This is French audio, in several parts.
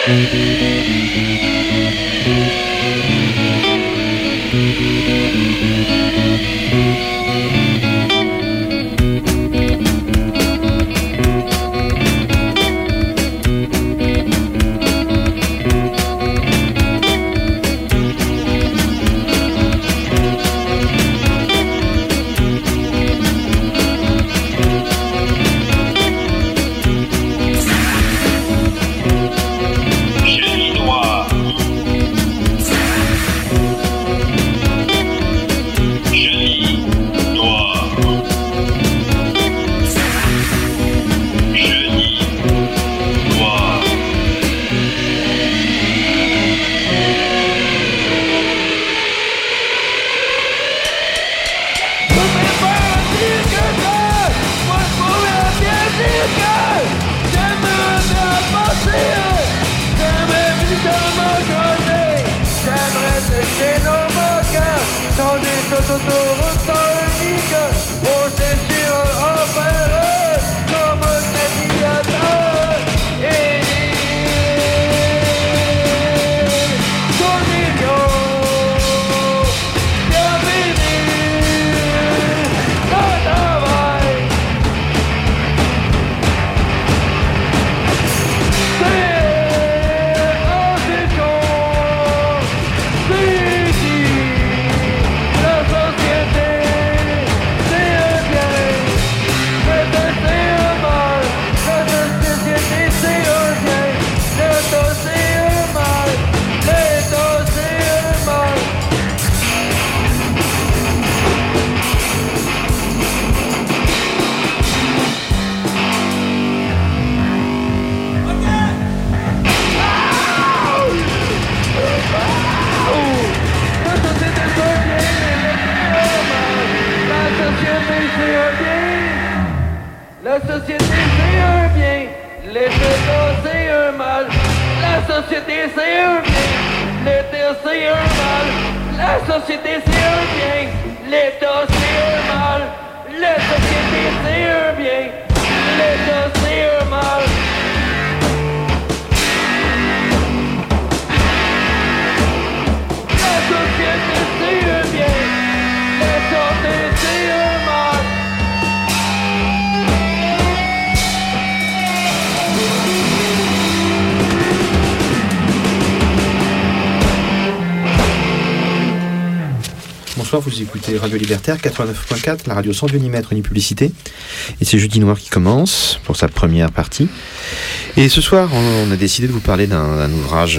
Vous écoutez Radio Libertaire 89.4, la radio sans ni mètre ni publicité. Et c'est Jeudi Noir qui commence pour sa première partie. Et ce soir, on a décidé de vous parler d'un ouvrage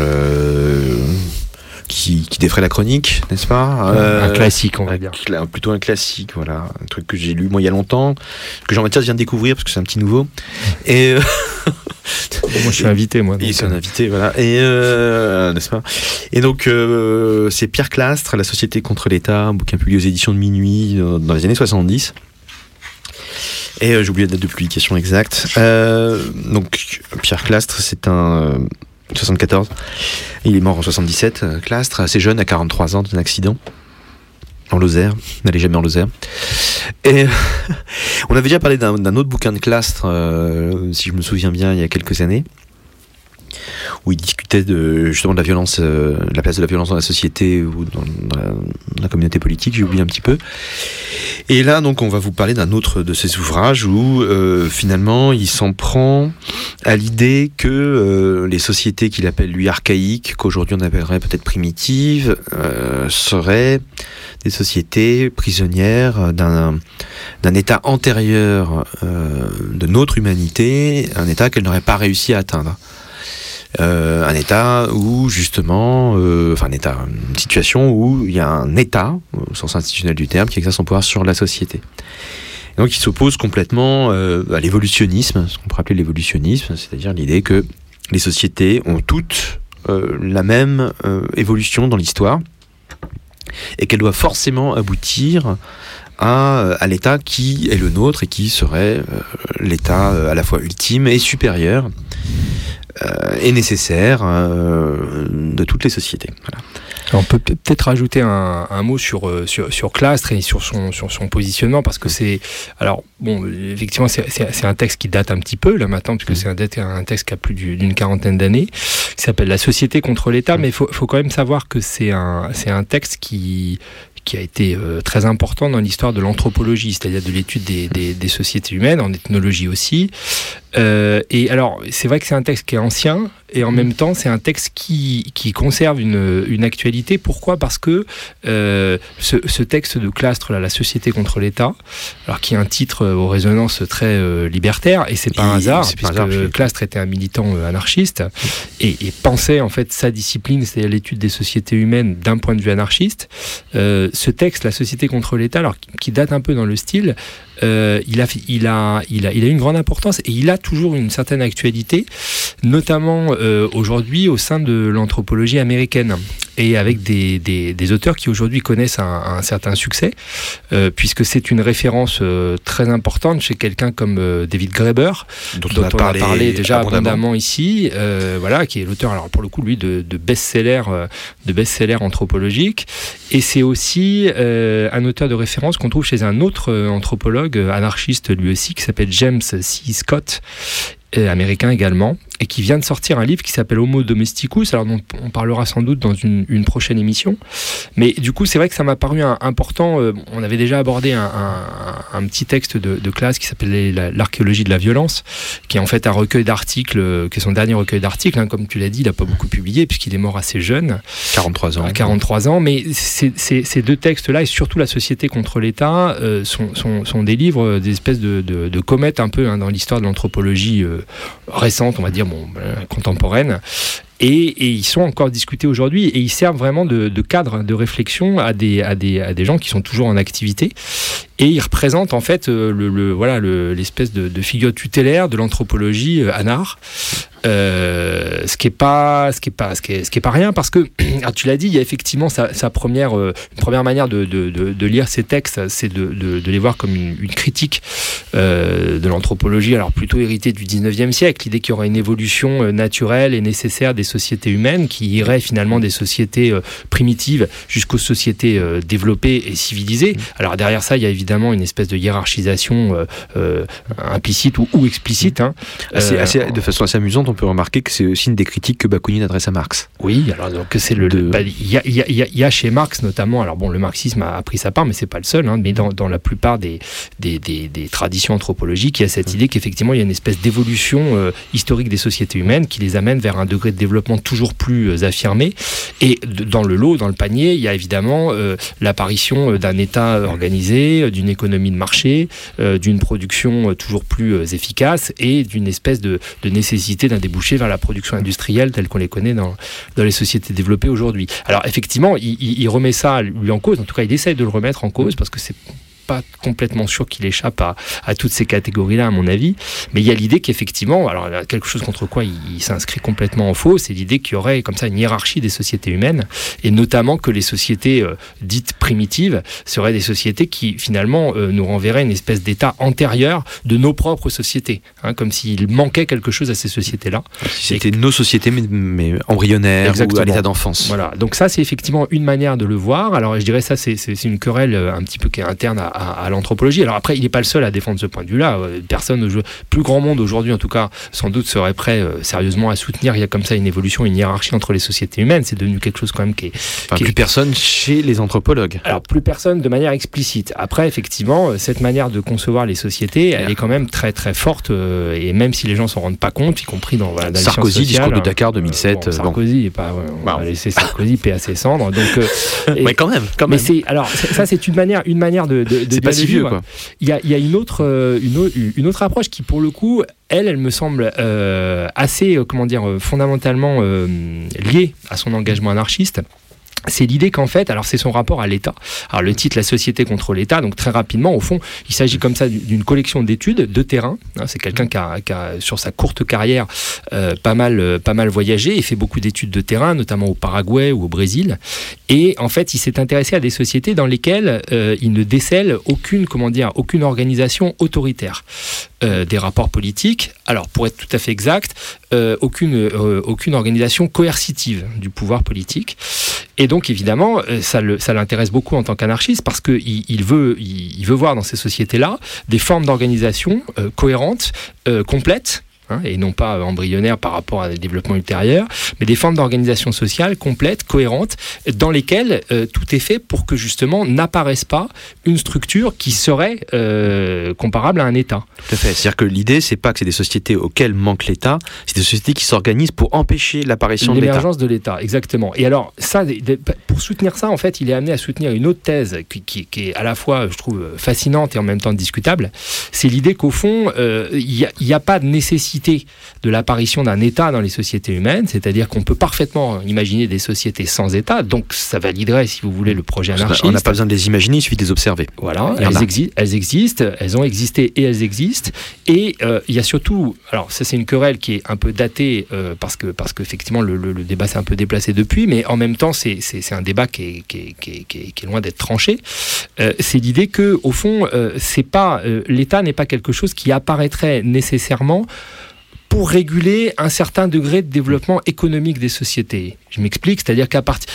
qui défraie la chronique, n'est-ce pas ? Un classique, on va dire. Plutôt un classique, voilà. Un truc que j'ai lu moi il y a longtemps, que Jean-Mathias vient de découvrir parce que c'est un petit nouveau. Et moi je suis invité, moi. Il est un invité, voilà. Et n'est-ce pas ? Et donc c'est Pierre Clastres, La Société contre l'État, un bouquin publié aux éditions de Minuit dans les années 70. Et j'ai oublié la date de publication exacte. Donc Pierre Clastres, c'est un 74. Il est mort en 77. Clastres, assez jeune, à 43 ans, d'un accident en Lozère. N'allez jamais en Lozère. Et on avait déjà parlé d'un autre bouquin de Clastres, si je me souviens bien, il y a quelques années, où il discutait justement de la violence, la place de la violence dans la société ou dans la communauté politique. J'ai oublié un petit peu. Et là, donc, on va vous parler d'un autre de ces ouvrages où finalement, il s'en prend à l'idée que les sociétés qu'il appelle lui archaïques, qu'aujourd'hui on appellerait peut-être primitives, seraient des sociétés prisonnières d'un état antérieur de notre humanité, un état qu'elle n'aurait pas réussi à atteindre. Un état où justement, une situation où il y a un état, au sens institutionnel du terme, qui exerce son pouvoir sur la société. Et donc il s'oppose complètement à l'évolutionnisme, ce qu'on pourrait appeler l'évolutionnisme, c'est-à-dire l'idée que les sociétés ont toutes la même évolution dans l'histoire et qu'elles doivent forcément aboutir à l'état qui est le nôtre et qui serait l'état à la fois ultime et supérieur et nécessaire de toutes les sociétés. Voilà. On peut peut-être rajouter un mot sur Clastres et sur son positionnement, parce que c'est... Alors, bon, effectivement, c'est un texte qui date un petit peu, là, maintenant, puisque c'est un texte qui a plus d'une quarantaine d'années, qui s'appelle « La société contre l'État », mais il faut quand même savoir que c'est un texte qui a été très important dans l'histoire de l'anthropologie, c'est-à-dire de l'étude des sociétés humaines, en ethnologie aussi. Et alors, c'est vrai que c'est un texte qui est ancien, et en même temps, c'est un texte qui conserve une actualité. Pourquoi ? Parce que ce texte de Clastres, là, La société contre l'État, alors qui a un titre aux résonances très libertaires, et c'est pas un hasard, puisque Clastres était un militant anarchiste, et pensait en fait sa discipline, c'est-à-dire l'étude des sociétés humaines d'un point de vue anarchiste. Ce texte, La société contre l'État, alors qui date un peu dans le style, il a une grande importance, et il a toujours une certaine actualité, notamment aujourd'hui au sein de l'anthropologie américaine, et avec des auteurs qui aujourd'hui connaissent un certain succès, puisque c'est une référence très importante chez quelqu'un comme David Graeber, dont on a parlé déjà abondamment ici, voilà, qui est l'auteur, alors pour le coup lui, de best-sellers anthropologiques, et c'est aussi un auteur de référence qu'on trouve chez un autre anthropologue anarchiste lui aussi, qui s'appelle James C. Scott, américain également, et qui vient de sortir un livre qui s'appelle Homo Domesticus, alors dont on parlera sans doute dans une prochaine émission. Mais du coup, c'est vrai que ça m'a paru important. On avait déjà abordé un petit texte de classe qui s'appelait L'archéologie de la violence, qui est en fait un recueil d'articles, qui est son dernier recueil d'articles, hein, comme tu l'as dit, il n'a pas beaucoup publié puisqu'il est mort assez jeune. 43 ans. À 43 ans, mais ces deux textes-là, et surtout La société contre l'État, sont des livres, des espèces de comètes un peu, hein, dans l'histoire de l'anthropologie récente, on va dire, contemporaine. Et ils sont encore discutés aujourd'hui, et ils servent vraiment de cadre de réflexion à des gens qui sont toujours en activité, et ils représentent en fait l'espèce de figure tutélaire de l'anthropologie anar. Ce qui est pas rien, parce que alors tu l'as dit, il y a effectivement une première manière de lire ces textes, c'est de les voir comme une critique de l'anthropologie, alors plutôt héritée du 19e siècle, l'idée qu'il y aurait une évolution naturelle et nécessaire des sociétés humaines, qui irait finalement des sociétés primitives jusqu'aux sociétés développées et civilisées. Alors derrière ça, il y a évidemment une espèce de hiérarchisation implicite ou explicite, hein. De façon assez amusante, on peut remarquer que c'est aussi une des critiques que Bakounine adresse à Marx. Oui, alors donc c'est il y a chez Marx notamment, alors bon, le marxisme a pris sa part, mais c'est pas le seul, hein, mais dans la plupart des traditions anthropologiques, il y a cette idée qu'effectivement il y a une espèce d'évolution historique des sociétés humaines qui les amène vers un degré de développement toujours plus affirmé, et dans le panier, il y a évidemment l'apparition d'un État organisé, d'une économie de marché, d'une production toujours plus efficace, et d'une espèce de nécessité d'un débouché vers la production industrielle telle qu'on les connaît dans les sociétés développées aujourd'hui. Alors effectivement, il remet ça lui en cause, en tout cas il essaye de le remettre en cause, parce que c'est pas complètement sûr qu'il échappe à toutes ces catégories-là, à mon avis, mais il y a l'idée qu'effectivement, alors quelque chose contre quoi il s'inscrit complètement en faux, c'est l'idée qu'il y aurait comme ça une hiérarchie des sociétés humaines, et notamment que les sociétés dites primitives seraient des sociétés qui finalement nous renverraient une espèce d'état antérieur de nos propres sociétés, hein, comme s'il manquait quelque chose à ces sociétés-là. C'était nos sociétés mais embryonnaires. Exactement. Ou à l'état d'enfance. Voilà, donc ça c'est effectivement une manière de le voir. Alors je dirais ça c'est une querelle un petit peu qui est interne à l'anthropologie. Alors après, il n'est pas le seul à défendre ce point de vue-là. Plus grand monde aujourd'hui, en tout cas, sans doute serait prêt sérieusement à soutenir. Il y a comme ça une évolution, une hiérarchie entre les sociétés humaines. C'est devenu quelque chose quand même plus personne chez les anthropologues. Alors plus personne de manière explicite. Après, effectivement, cette manière de concevoir les sociétés, elle est quand même très très forte. Et même si les gens s'en rendent pas compte, y compris dans les Sarkozy, sciences sociales, discours de Dakar 2007. Sarkozy, on va laisser Sarkozy paix à ses cendres. Donc, mais quand même. Mais ça c'est une manière de c'est pas si vieux, quoi. Il y a une autre approche qui, pour le coup, elle me semble assez, fondamentalement liée à son engagement anarchiste. C'est l'idée qu'en fait, alors c'est son rapport à l'État. Alors le titre, La société contre l'État, donc très rapidement, au fond, il s'agit comme ça d'une collection d'études de terrain. Hein, c'est quelqu'un qui a, sur sa courte carrière, pas mal voyagé et fait beaucoup d'études de terrain, notamment au Paraguay ou au Brésil. Et en fait, il s'est intéressé à des sociétés dans lesquelles il ne décèle aucune organisation autoritaire. Des rapports politiques, alors pour être tout à fait exact, aucune organisation coercitive du pouvoir politique. Et donc évidemment, ça l'intéresse beaucoup en tant qu'anarchiste parce qu'il veut voir dans ces sociétés-là des formes d'organisation cohérentes, complètes, et non pas embryonnaires par rapport à des développements ultérieurs, mais des formes d'organisation sociale complètes, cohérentes, dans lesquelles tout est fait pour que justement n'apparaisse pas une structure qui serait comparable à un État. Tout à fait. C'est-à-dire que l'idée, c'est pas que c'est des sociétés auxquelles manque l'État, c'est des sociétés qui s'organisent pour empêcher l'apparition de l'État. L'émergence de l'État, exactement. Et alors, ça, pour soutenir ça, en fait, il est amené à soutenir une autre thèse qui est à la fois, je trouve, fascinante et en même temps discutable. C'est l'idée qu'au fond, il n'y a pas de nécessité de l'apparition d'un État dans les sociétés humaines, c'est-à-dire qu'on peut parfaitement imaginer des sociétés sans État, donc ça validerait, si vous voulez, le projet anarchiste. On n'a pas besoin de les imaginer, il suffit de les observer. Voilà, elles existent, elles ont existé et elles existent, et il y a surtout, alors ça c'est une querelle qui est un peu datée, parce qu'effectivement le débat s'est un peu déplacé depuis, mais en même temps c'est un débat qui est loin d'être tranché. C'est l'idée que, au fond, l'État n'est pas quelque chose qui apparaîtrait nécessairement pour réguler un certain degré de développement économique des sociétés. Je m'explique, c'est-à-dire qu'à partir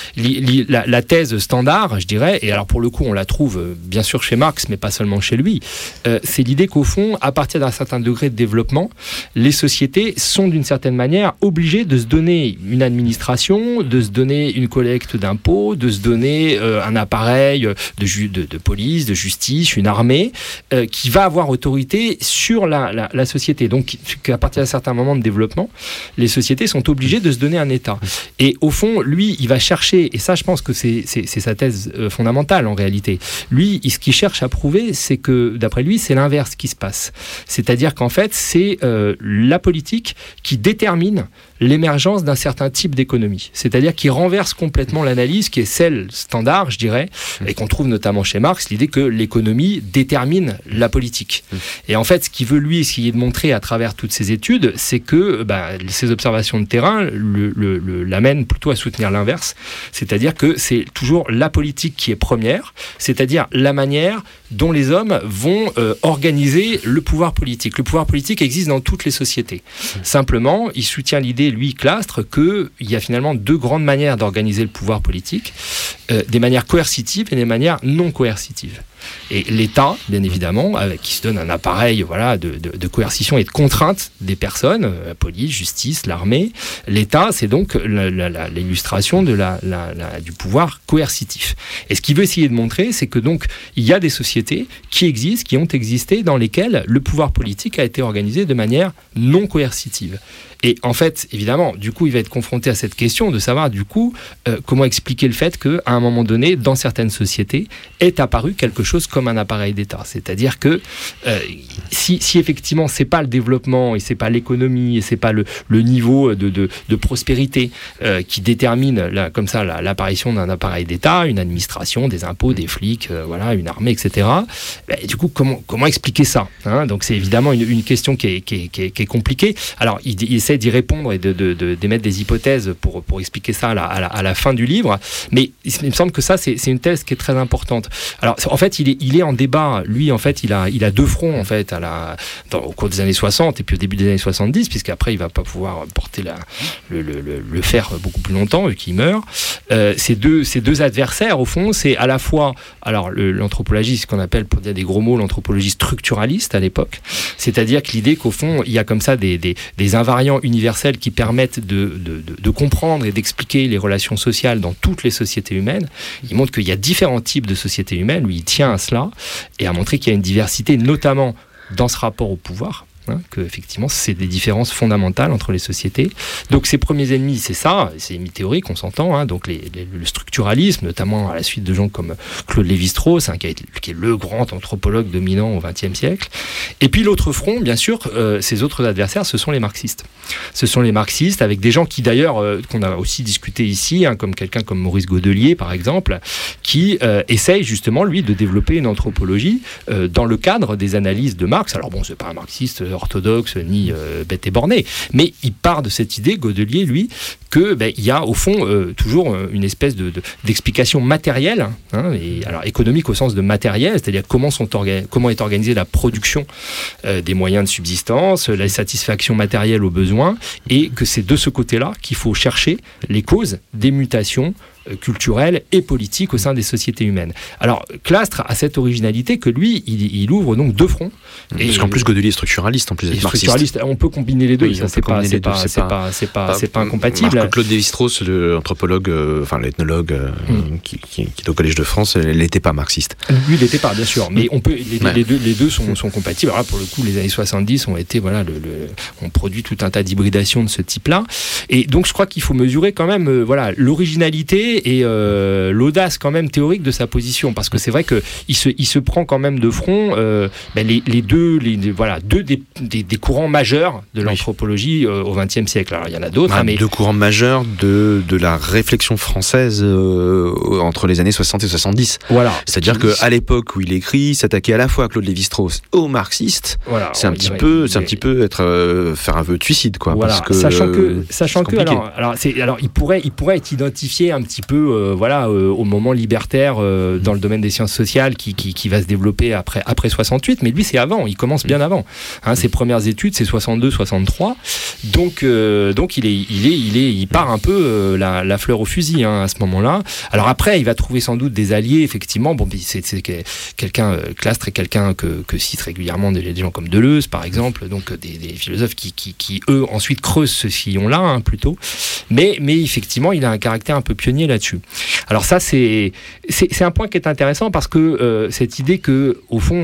la thèse standard, je dirais, et alors pour le coup on la trouve bien sûr chez Marx, mais pas seulement chez lui, c'est l'idée qu'au fond, à partir d'un certain degré de développement, les sociétés sont d'une certaine manière obligées de se donner une administration, de se donner une collecte d'impôts, de se donner un appareil de police, de justice, une armée, qui va avoir autorité sur la société. Donc qu'à partir d'un certain moment de développement, les sociétés sont obligées de se donner un État. Et au fond, lui, il va chercher, et ça je pense que c'est sa thèse fondamentale en réalité, lui, ce qu'il cherche à prouver, c'est que, d'après lui, c'est l'inverse qui se passe. C'est-à-dire qu'en fait, c'est la politique qui détermine l'émergence d'un certain type d'économie. C'est-à-dire qui renverse complètement l'analyse qui est celle standard, je dirais, et qu'on trouve notamment chez Marx, l'idée que l'économie détermine la politique. Et en fait, ce qu'il veut, lui, essayer de montrer à travers toutes ces études, c'est que ces observations de terrain l'amènent plutôt à soutenir l'inverse. C'est-à-dire que c'est toujours la politique qui est première, c'est-à-dire la manière dont les hommes vont organiser le pouvoir politique. Le pouvoir politique existe dans toutes les sociétés. Simplement, il soutient l'idée, lui, Clastres, qu'il y a finalement deux grandes manières d'organiser le pouvoir politique, des manières coercitives et des manières non coercitives. Et l'État, bien évidemment, qui se donne un appareil de coercition et de contrainte des personnes, la police, justice, l'armée. L'État, c'est donc l'illustration du pouvoir coercitif. Et ce qu'il veut essayer de montrer, c'est que donc il y a des sociétés qui existent, qui ont existé, dans lesquelles le pouvoir politique a été organisé de manière non coercitive. Et en fait, évidemment, du coup, il va être confronté à cette question de savoir, du coup, comment expliquer le fait qu'à un moment donné, dans certaines sociétés, est apparu quelque chose comme un appareil d'État. C'est-à-dire que si effectivement, c'est pas le développement, et c'est pas l'économie, et c'est pas le niveau de prospérité qui détermine comme ça l'apparition d'un appareil d'État, une administration, des impôts, des flics, une armée, etc. Du coup, comment expliquer ça, hein? Donc c'est évidemment une question qui est compliquée. Alors, il essaie d'y répondre et d'émettre des hypothèses pour expliquer ça à la fin du livre, mais il me semble que ça c'est une thèse qui est très importante. Alors en fait il est en débat, lui en fait il a deux fronts en fait au cours des années 60 et puis au début des années 70, puisqu'après il va pas pouvoir porter le faire beaucoup plus longtemps vu qu'il meurt. Ces deux adversaires au fond, c'est à la fois l'anthropologie, ce qu'on appelle, pour dire des gros mots, l'anthropologie structuraliste à l'époque, c'est-à-dire que l'idée qu'au fond il y a comme ça des invariants universels qui permettent de comprendre et d'expliquer les relations sociales dans toutes les sociétés humaines. Il montre qu'il y a différents types de sociétés humaines, lui il tient à cela, et à montrer qu'il y a une diversité, notamment dans ce rapport au pouvoir, que effectivement c'est des différences fondamentales entre les sociétés. Donc ses premiers ennemis, c'est ça, c'est ennemis théoriques, on s'entend, donc le structuralisme, notamment à la suite de gens comme Claude Lévi-Strauss, qui est le grand anthropologue dominant au XXe siècle. Et puis l'autre front, bien sûr, ses autres adversaires, ce sont les marxistes. Ce sont les marxistes, avec des gens qui d'ailleurs, qu'on a aussi discuté ici, comme quelqu'un comme Maurice Godelier par exemple, qui essaye justement lui de développer une anthropologie dans le cadre des analyses de Marx. Alors bon, c'est pas un marxiste orthodoxe ni bête et borné, mais il part de cette idée, Godelier lui, que il y a au fond toujours une espèce d'explication matérielle, et alors économique au sens de matériel, c'est-à-dire comment est organisée la production des moyens de subsistance, la satisfaction matérielle aux besoins, et que c'est de ce côté-là qu'il faut chercher les causes des mutations culturelle et politique au sein des sociétés humaines. Alors, Clastres a cette originalité que lui, il ouvre donc deux fronts. Parce qu'en plus, Godelier est structuraliste, en plus d'être marxiste. Structuraliste, on peut combiner les deux, oui, ça c'est pas incompatible. Marc-Claude Lévi-Strauss, l'anthropologue, l'ethnologue qui est au Collège de France, elle n'était pas marxiste. Lui, il n'était pas, bien sûr, mais on peut, les deux sont compatibles. Alors là, pour le coup, les années 70 ont été, on produit tout un tas d'hybridations de ce type-là. Et donc, je crois qu'il faut mesurer quand même, l'originalité et l'audace quand même théorique de sa position, parce que c'est vrai qu'il se prend quand même de front les deux des courants majeurs de l'anthropologie au XXe siècle. Alors, il y en a d'autres, mais deux courants majeurs de la réflexion française entre les années 60 et 70. Voilà. C'est-à-dire qu'à l'époque où il écrit, s'attaquer à la fois à Claude Lévi-Strauss aux marxistes, c'est un petit peu faire un vœu de suicide, quoi. Voilà. Parce que, sachant que il pourrait être identifié un petit peu au moment libertaire dans le domaine des sciences sociales qui va se développer après 68, mais lui c'est avant, il commence bien avant. Ses premières études c'est 62-63, donc il part un peu la fleur au fusil à ce moment-là. Alors après il va trouver sans doute des alliés, effectivement. C'est quelqu'un, Clastres est quelqu'un que citent régulièrement des gens comme Deleuze par exemple, donc des philosophes qui eux ensuite creusent ce sillon-là plutôt, mais effectivement il a un caractère un peu pionnier là-dessus. Alors ça c'est un point qui est intéressant parce que cette idée que au fond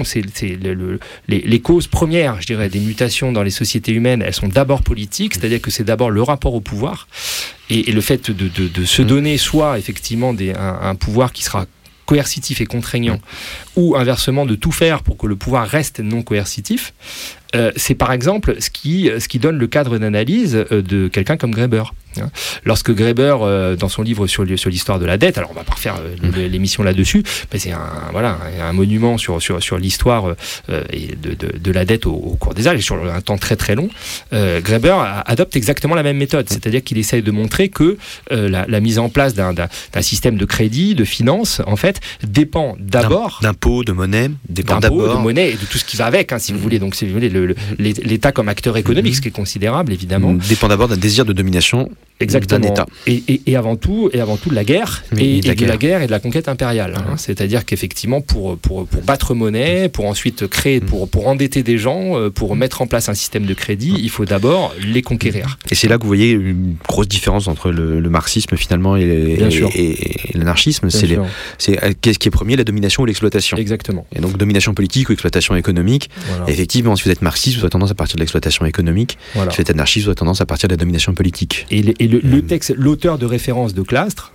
les causes premières, je dirais, des mutations dans les sociétés humaines, elles sont d'abord politiques, c'est-à-dire que c'est d'abord le rapport au pouvoir et le fait de se donner soit effectivement un pouvoir qui sera coercitif et contraignant, ou inversement de tout faire pour que le pouvoir reste non coercitif. C'est par exemple ce qui donne le cadre d'analyse de quelqu'un comme Graeber. Lorsque Graeber, dans son livre sur l'histoire de la dette, alors on va pas refaire l'émission là-dessus, mais c'est un monument sur l'histoire de la dette au cours des âges, et sur un temps très très long, Graeber adopte exactement la même méthode, c'est-à-dire qu'il essaye de montrer que la mise en place d'un système de crédit, de finance, en fait, dépend d'abord d'impôts, de monnaie, de monnaie et de tout ce qui va avec, si vous voulez. Donc si vous voulez, l'État comme acteur économique, ce qui est considérable évidemment, dépend d'abord d'un désir de domination. Exactement. D'un État. Et avant tout de la guerre, de la guerre et de la conquête impériale. C'est-à-dire qu'effectivement, pour battre monnaie, pour ensuite créer, pour endetter des gens, pour mettre en place un système de crédit, il faut d'abord les conquérir. Et c'est là que vous voyez une grosse différence entre le marxisme finalement et l'anarchisme. C'est qu'est-ce qui est premier, la domination ou l'exploitation. Exactement. Et donc domination politique ou exploitation économique. Voilà. Effectivement, si vous êtes marxiste, vous aurez tendance à partir de l'exploitation économique. Voilà. Si vous êtes anarchiste, vous aurez tendance à partir de la domination politique. Et le texte, l'auteur de référence de Clastres,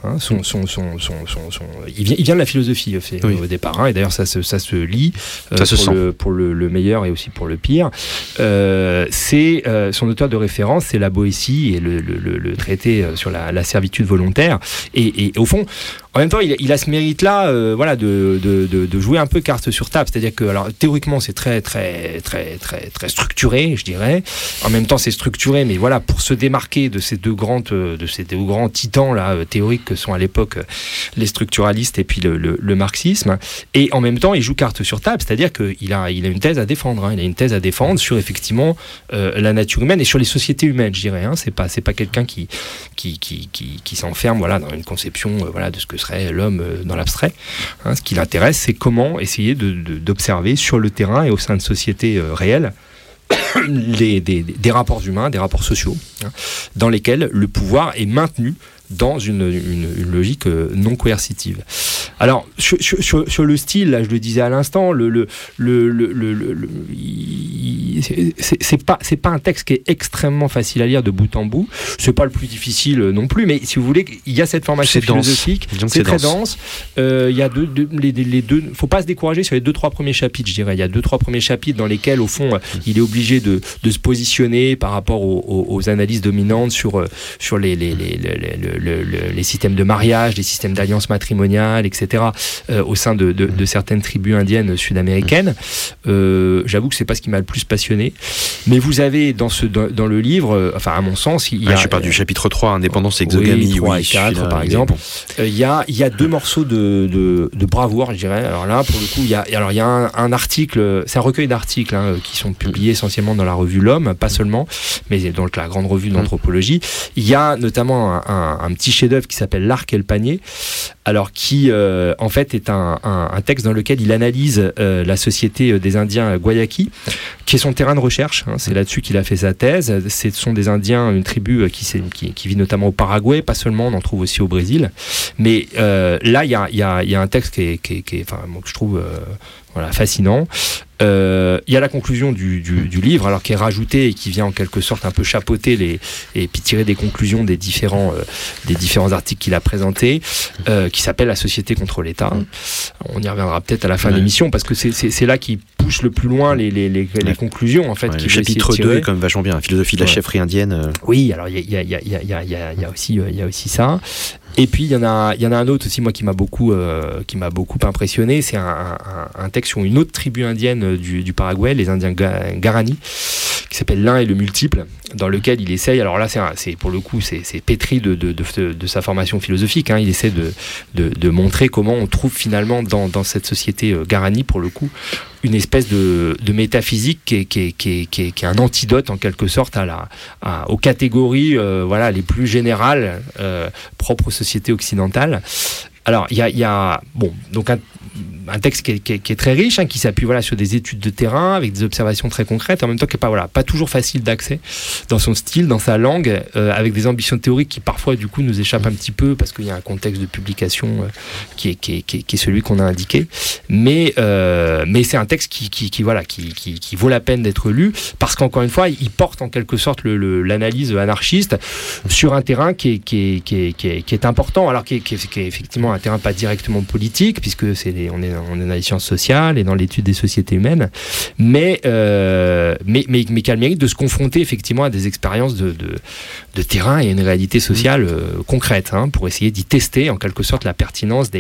il vient de la philosophie au départ, et d'ailleurs ça se lit pour le meilleur et aussi pour le pire. C'est son auteur de référence, c'est la Boétie et le traité sur la servitude volontaire. Et au fond, en même temps, il a ce mérite-là, de jouer un peu carte sur table. C'est-à-dire que, alors, théoriquement, c'est très, très, très, très, très structuré, je dirais. En même temps, c'est structuré, mais voilà, pour se démarquer de ces deux grands titans là théoriques que sont à l'époque les structuralistes et puis le marxisme. Et en même temps, il joue carte sur table, c'est-à-dire qu'il a une thèse à défendre. Il a une thèse à défendre sur effectivement la nature humaine et sur les sociétés humaines, je dirais. C'est pas quelqu'un qui s'enferme dans une conception de ce que serait l'homme dans l'abstrait. Ce qui l'intéresse, c'est comment essayer d'observer sur le terrain et au sein de sociétés réelles des rapports humains, des rapports sociaux, dans lesquels le pouvoir est maintenu dans une logique non coercitive. Alors sur le style, là je le disais à l'instant, c'est pas un texte qui est extrêmement facile à lire de bout en bout. C'est pas le plus difficile non plus, mais si vous voulez, il y a cette formation philosophique, c'est très dense. Il y a les deux. Faut pas se décourager sur les 2-3 premiers chapitres, je dirais. Il y a 2-3 premiers chapitres dans lesquels, au fond, il est obligé de se positionner par rapport aux analyses dominantes sur les systèmes de mariage, les systèmes d'alliance matrimoniale, etc., au sein de certaines tribus indiennes sud-américaines. J'avoue que c'est pas ce qui m'a le plus passionné mentionné. Mais vous avez dans le livre, enfin à mon sens, il y a... je parle du chapitre 3, Indépendance et exogamie. 3 et 4 par exemple. Il y a 2 morceaux de bravoure, je dirais. Alors là, pour le coup, il y a un article, c'est un recueil d'articles qui sont publiés essentiellement dans la revue L'Homme, pas seulement, mais dans la grande revue d'anthropologie. Il y a notamment un petit chef-d'œuvre qui s'appelle L'Arc et le panier, alors qui en fait est un texte dans lequel il analyse la société des Indiens Guayaki, qui est son terrain de recherche. C'est là-dessus qu'il a fait sa thèse. Ce sont des Indiens, une tribu qui vit notamment au Paraguay, pas seulement, on en trouve aussi au Brésil. Mais là, il y a un texte qui est enfin, que je trouve fascinant. Il y a la conclusion du livre, qui est rajoutée et qui vient en quelque sorte un peu chapeauter et puis tirer des conclusions des différents articles qu'il a présentés, qui s'appelle La société contre l'État. On y reviendra peut-être à la fin de l'émission, parce que c'est là qu'il pousse le plus loin les conclusions en fait. Le chapitre 2 est quand même vachement bien, la philosophie de la chefferie indienne. Oui, alors il y a aussi ça. Et puis il y en a un autre aussi, moi, qui m'a beaucoup impressionné. C'est un texte sur une autre tribu indienne du Paraguay, les Indiens Guarani, qui s'appelle L'un et le multiple, dans lequel il essaye, alors là c'est pour le coup c'est pétri de sa formation philosophique, il essaie de montrer comment on trouve finalement dans cette société Guarani, pour le coup, une espèce de métaphysique qui est un antidote en quelque sorte aux catégories les plus générales propres aux sociétés occidentales. Alors il y a donc un texte qui est très riche, qui s'appuie sur des études de terrain avec des observations très concrètes, en même temps qui n'est pas toujours facile d'accès dans son style, dans sa langue, avec des ambitions théoriques qui parfois du coup nous échappent un petit peu parce qu'il y a un contexte de publication qui est celui qu'on a indiqué, mais c'est un texte qui vaut la peine d'être lu, parce qu'encore une fois il porte en quelque sorte l'analyse anarchiste sur un terrain qui est important, alors qui est effectivement un terrain pas directement politique, puisque on est dans les sciences sociales et dans l'étude des sociétés humaines, mais qui a le mérite de se confronter effectivement à des expériences de terrain et à une réalité sociale concrète, pour essayer d'y tester en quelque sorte la pertinence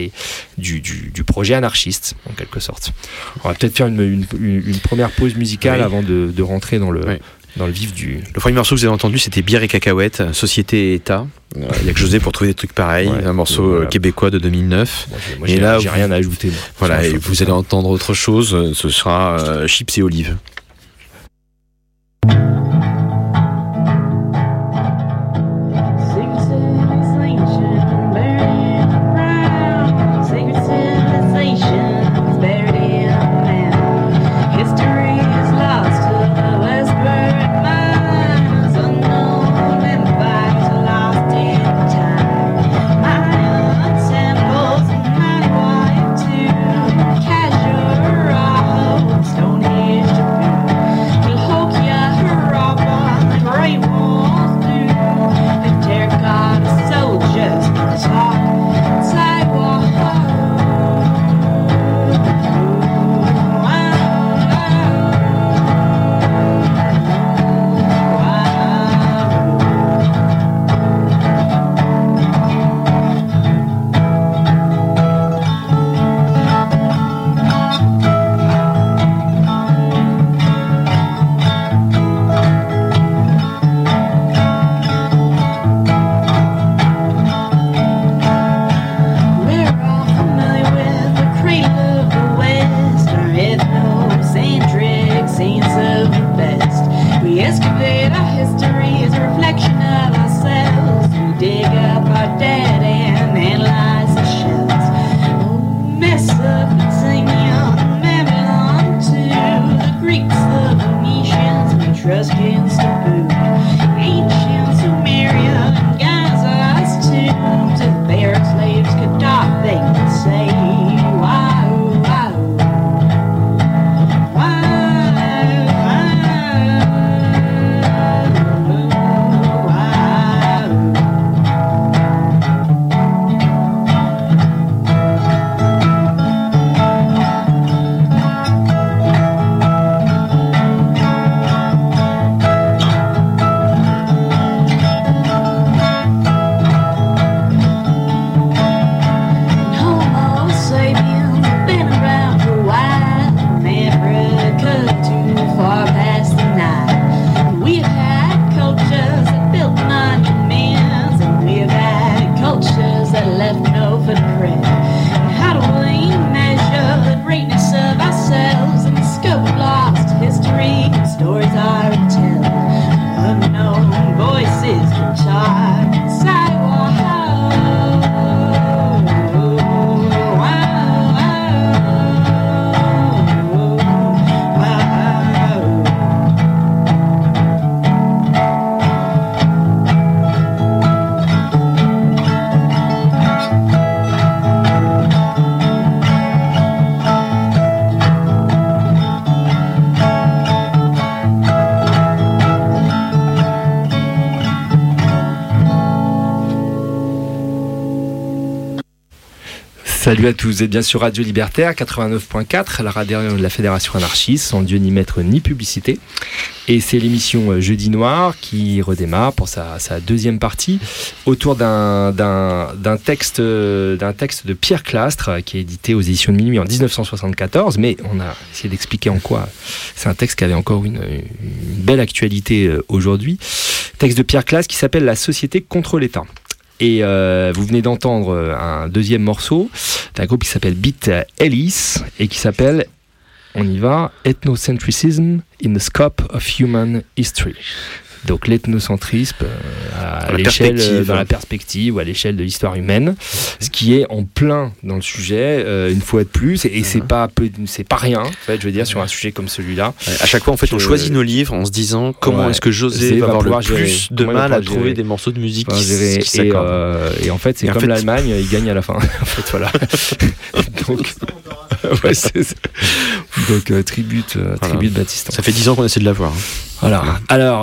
du projet anarchiste, en quelque sorte. On va peut-être faire une première pause musicale avant de rentrer dans le vif du... Le premier morceau que vous avez entendu, c'était Bière et Cacahuètes, Société et État. Il n'y a que José pour trouver des trucs pareils. Un morceau québécois de 2009. Moi, j'ai rien à ajouter. Voilà, et vous allez entendre autre chose. Ce sera Chips et Olives. stories are telling, unknown voices can chime inside. Salut à tous, vous êtes bien sur Radio Libertaire 89.4, la radio de la Fédération anarchiste, sans Dieu ni maître ni publicité. Et c'est l'émission Jeudi Noir qui redémarre pour sa deuxième partie autour d'un texte de Pierre Clastres qui est édité aux éditions de Minuit en 1974. Mais on a essayé d'expliquer en quoi c'est un texte qui avait encore une belle actualité aujourd'hui. Texte de Pierre Clastres qui s'appelle La société contre l'État. Et vous venez d'entendre un deuxième morceau d'un groupe qui s'appelle Beat Ellis et qui s'appelle, on y va, Ethnocentrism in the Scope of Human History. Donc l'ethnocentrisme dans la perspective ou à l'échelle de l'histoire humaine, ce qui est en plein dans le sujet une fois de plus, et c'est pas rien en fait, je veux dire, sur un sujet comme celui-là. À chaque fois en fait on choisit nos livres en se disant comment est-ce que José va avoir le plus de mal à trouver des morceaux de musique qui s'accordent. Et en fait c'est comme l'Allemagne, il gagne à la fin. En fait voilà. Donc ouais, c'est ça. Donc tribute Baptiste. Ça fait 10 ans qu'on essaie de l'avoir. Voilà. Alors,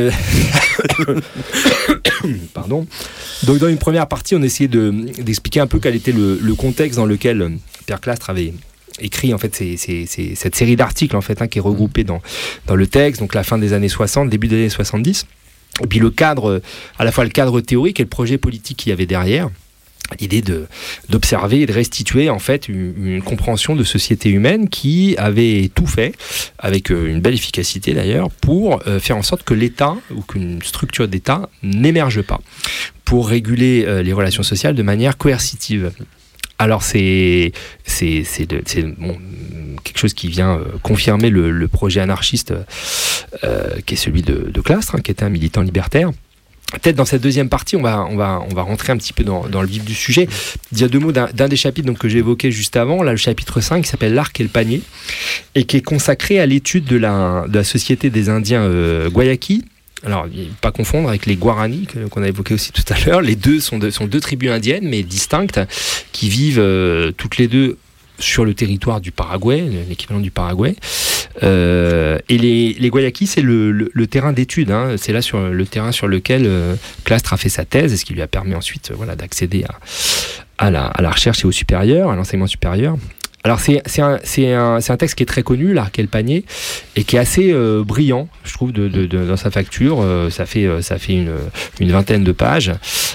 pardon. Donc, dans une première partie, on essayait d'expliquer un peu quel était le contexte dans lequel Pierre Clastres avait écrit en fait cette série d'articles en fait qui est regroupée dans le texte. Donc, la fin des années 60, début des années 70. Et puis le cadre, à la fois le cadre théorique et le projet politique qu'il y avait derrière. L'idée d'observer et de restituer en fait une compréhension de société humaine qui avait tout fait, avec une belle efficacité d'ailleurs, pour faire en sorte que l'État ou qu'une structure d'État n'émerge pas, pour réguler les relations sociales de manière coercitive. Alors c'est quelque chose qui vient confirmer le projet anarchiste qui est celui de Clastres, qui était un militant libertaire. Peut-être dans cette deuxième partie, on va rentrer un petit peu dans le vif du sujet. Dire deux mots d'un des chapitres donc, que j'ai évoqué juste avant, là, le chapitre 5, qui s'appelle L'arc et le panier, et qui est consacré à l'étude de la société des Indiens Guayakí. Alors, pas confondre avec les Guarani, qu'on a évoqué aussi tout à l'heure. Les deux sont deux tribus indiennes, mais distinctes, qui vivent toutes les deux sur le territoire du Paraguay, l'équivalent du Paraguay. Et les Guayakí, c'est le terrain d'étude. C'est là sur le terrain sur lequel Clastres a fait sa thèse, et ce qui lui a permis ensuite d'accéder à la recherche et au supérieur, à l'enseignement supérieur. Alors c'est un texte qui est très connu, L'arc et le panier, et qui est assez brillant, je trouve, dans sa facture. Ça fait une vingtaine de pages.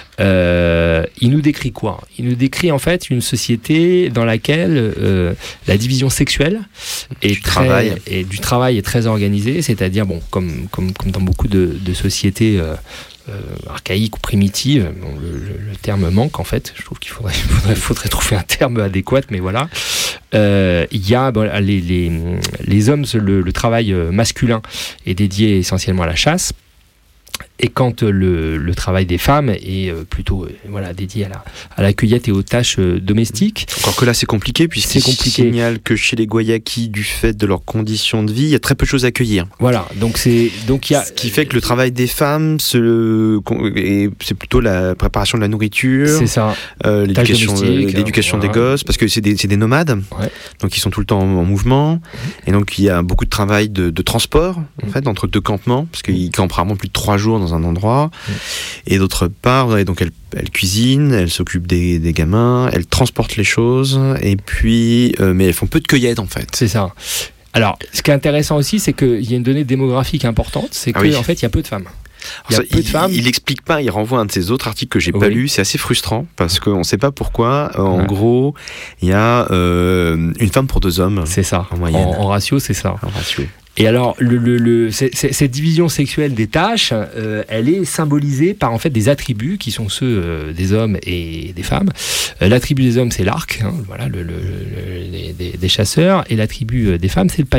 Il nous décrit quoi ? Il nous décrit en fait une société dans laquelle la division sexuelle du travail est très organisée, c'est-à-dire comme dans beaucoup de sociétés archaïques ou primitives, le terme manque en fait. Je trouve qu'il faudrait trouver un terme adéquat, mais voilà. Il y a les hommes, le travail masculin est dédié essentiellement à la chasse. Et quand le travail des femmes est plutôt dédié à la cueillette et aux tâches domestiques. Encore que là c'est compliqué, puisqu'il signale que chez les Guayakí, du fait de leurs conditions de vie, il y a très peu de choses à cueillir. Voilà, donc il y a... Ce qui fait que le travail des femmes, c'est plutôt la préparation de la nourriture, c'est ça. L'éducation des gosses, parce que c'est des nomades, donc ils sont tout le temps en mouvement, et donc il y a beaucoup de travail de transport, en fait, entre deux campements, parce qu'ils campent rarement plus de 3 jours dans un endroit, et d'autre part, donc elle cuisine, elle s'occupe des gamins, elle transporte les choses, et puis, mais elles font peu de cueillette en fait. C'est ça. Alors, ce qui est intéressant aussi, c'est qu'il y a une donnée démographique importante, c'est qu'en fait, il y a peu de femmes. Il explique pas, il renvoie un de ces autres articles que j'ai pas lu. C'est assez frustrant parce qu'on ne sait pas pourquoi. En gros, il y a une femme pour 2 hommes. C'est ça. En moyenne. En ratio, c'est ça. En ratio. Et alors, cette division sexuelle des tâches, elle est symbolisée par en fait des attributs qui sont ceux des hommes et des femmes. L'attribut des hommes, c'est l'arc, des chasseurs, et l'attribut des femmes, c'est le panier.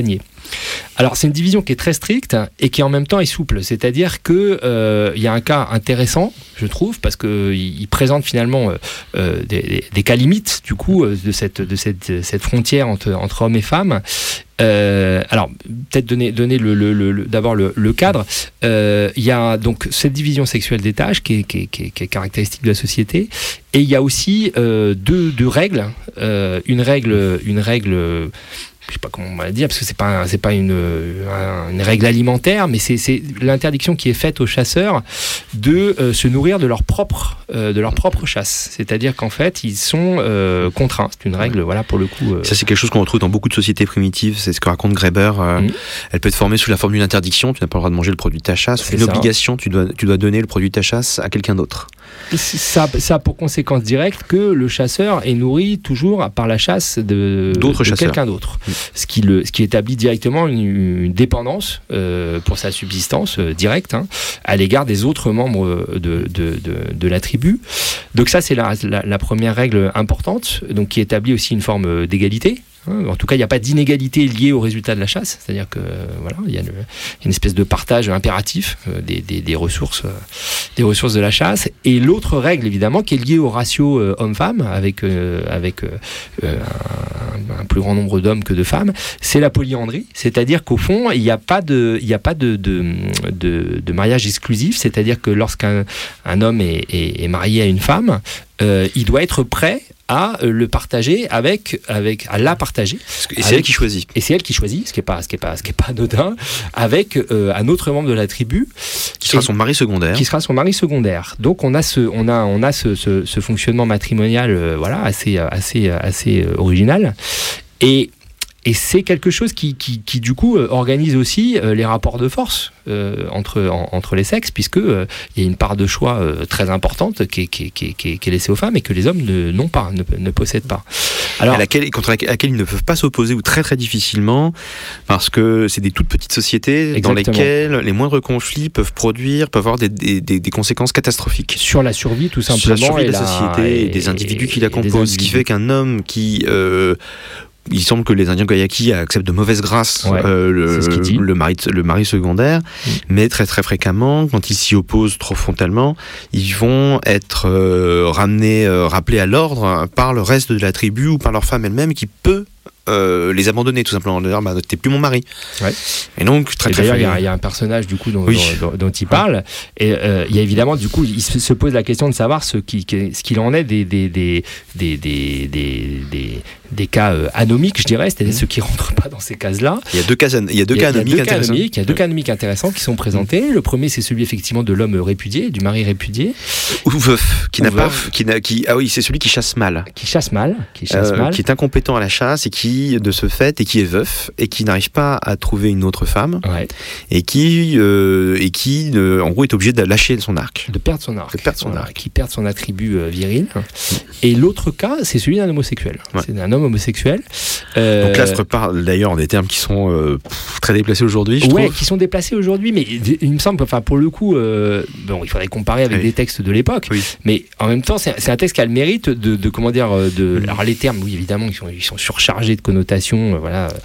Alors, c'est une division qui est très stricte et qui en même temps est souple. C'est-à-dire que y a un cas intéressant, je trouve, parce qu'il présente finalement des cas limites, du coup, de cette frontière entre hommes et femmes. Alors, peut-être donner d'abord le cadre. Il y a donc cette division sexuelle des tâches qui est caractéristique de la société, et il y a aussi deux règles. Une règle, je sais pas comment on va le dire, parce que c'est pas une règle alimentaire, mais c'est l'interdiction qui est faite aux chasseurs de se nourrir de leur propre chasse. C'est-à-dire qu'en fait, ils sont contraints. C'est une règle, voilà, pour le coup. Ça, c'est quelque chose qu'on retrouve dans beaucoup de sociétés primitives. C'est ce que raconte Graeber. Elle peut être formée sous la forme d'une interdiction. Tu n'as pas le droit de manger le produit de ta chasse. C'est une obligation. Tu dois donner le produit de ta chasse à quelqu'un d'autre. Ça a pour conséquence directe que le chasseur est nourri toujours par la chasse de quelqu'un d'autre. Ce qui établit directement une dépendance pour sa subsistance directe à l'égard des autres membres de la tribu. Donc ça, c'est la première règle importante, donc qui établit aussi une forme d'égalité. En tout cas, il n'y a pas d'inégalité liée au résultat de la chasse, c'est-à-dire que voilà, il y a une espèce de partage impératif des ressources de la chasse. Et l'autre règle, évidemment, qui est liée au ratio homme-femme, avec un plus grand nombre d'hommes que de femmes, c'est la polyandrie. C'est-à-dire qu'au fond, il n'y a pas de mariage exclusif. C'est-à-dire que lorsqu'un homme est marié à une femme, il doit être prêt à le partager à la partager. Et c'est elle qui choisit. Et c'est elle qui choisit, ce qui est pas anodin, avec un autre membre de la tribu qui sera son mari secondaire. Donc on a ce fonctionnement matrimonial assez original. Et c'est quelque chose qui du coup organise aussi les rapports de force entre les sexes, puisque il y a une part de choix très importante qui est laissée aux femmes et que les hommes ne possèdent pas. Alors, contre laquelle ils ne peuvent pas s'opposer, ou très très difficilement, parce que c'est des toutes petites sociétés. Exactement. Dans lesquelles les moindres conflits peuvent avoir des conséquences catastrophiques sur la survie, tout simplement, sur la survie de la société et des individus qui la composent, ce qui fait qu'un homme qui il semble que les Indiens Guayakis acceptent de mauvaise grâce le mari secondaire, mais très très fréquemment, quand ils s'y opposent trop frontalement, ils vont être rappelés à l'ordre par le reste de la tribu ou par leur femme elle-même qui peut les abandonner tout simplement, leur dire t'es plus mon mari. Ouais. Et donc d'ailleurs il y a un personnage du coup dont il parle, et il y a évidemment du coup il se pose la question de savoir ce qu'il en est des cas anomiques, je dirais, c'est-à-dire ceux qui rentrent pas dans ces cases-là. Il y a deux cas anomiques intéressants qui sont présentés. Le premier, c'est celui effectivement de l'homme répudié, du mari répudié, ou veuf, c'est celui qui chasse mal, qui est incompétent à la chasse et qui de ce fait et qui est veuf et qui n'arrive pas à trouver une autre femme, et qui en gros est obligé de lâcher son arc, de perdre son arc, qui perd son attribut viril. Et l'autre cas, c'est celui d'un homosexuel. C'est un homme homosexuel. Donc là, se reparle d'ailleurs des termes qui sont très déplacés aujourd'hui, je trouve. Qui sont déplacés aujourd'hui, mais il me semble, enfin pour le coup, il faudrait comparer avec des textes de l'époque, mais en même temps, c'est un texte qui a le mérite alors les termes, oui, évidemment, ils sont surchargés de connotations,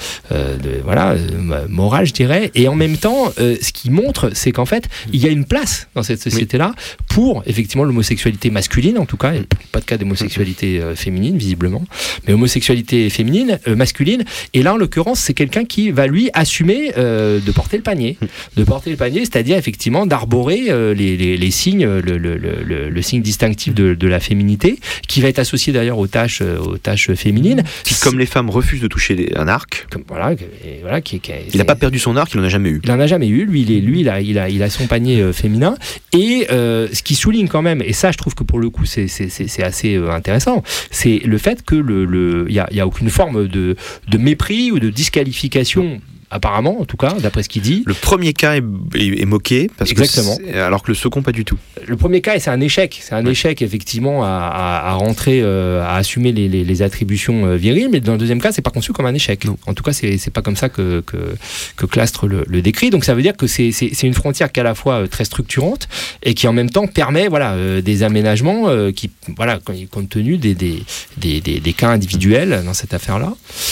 morales, je dirais, et en même temps, ce qui montre, c'est qu'en fait, il y a une place dans cette société-là pour effectivement l'homosexualité masculine, en tout cas, il n'y a pas de cas d'homosexualité féminine, visiblement, mais homosexualité masculine, et là en l'occurrence c'est quelqu'un qui va lui assumer de porter le panier, c'est-à-dire effectivement d'arborer les signes, le signe distinctif de la féminité, qui va être associé d'ailleurs aux tâches féminines. Comme les femmes refusent de toucher un arc, il n'a pas perdu son arc, il n'en a jamais eu. Il n'en a jamais eu, lui il a son panier féminin, et ce qui souligne quand même, et ça je trouve que pour le coup c'est assez intéressant, c'est le fait que il y a aucune forme de mépris ou de disqualification, apparemment, en tout cas, d'après ce qu'il dit. Le premier cas est moqué, alors que le second, pas du tout. Le premier cas, c'est un échec. C'est un échec, effectivement, à rentrer, à assumer les attributions viriles, mais dans le deuxième cas, c'est pas conçu comme un échec. Non. En tout cas, c'est pas comme ça que Clastres le décrit. Donc ça veut dire que c'est une frontière qui est à la fois très structurante et qui en même temps permet des aménagements compte tenu des cas individuels dans cette affaire-là.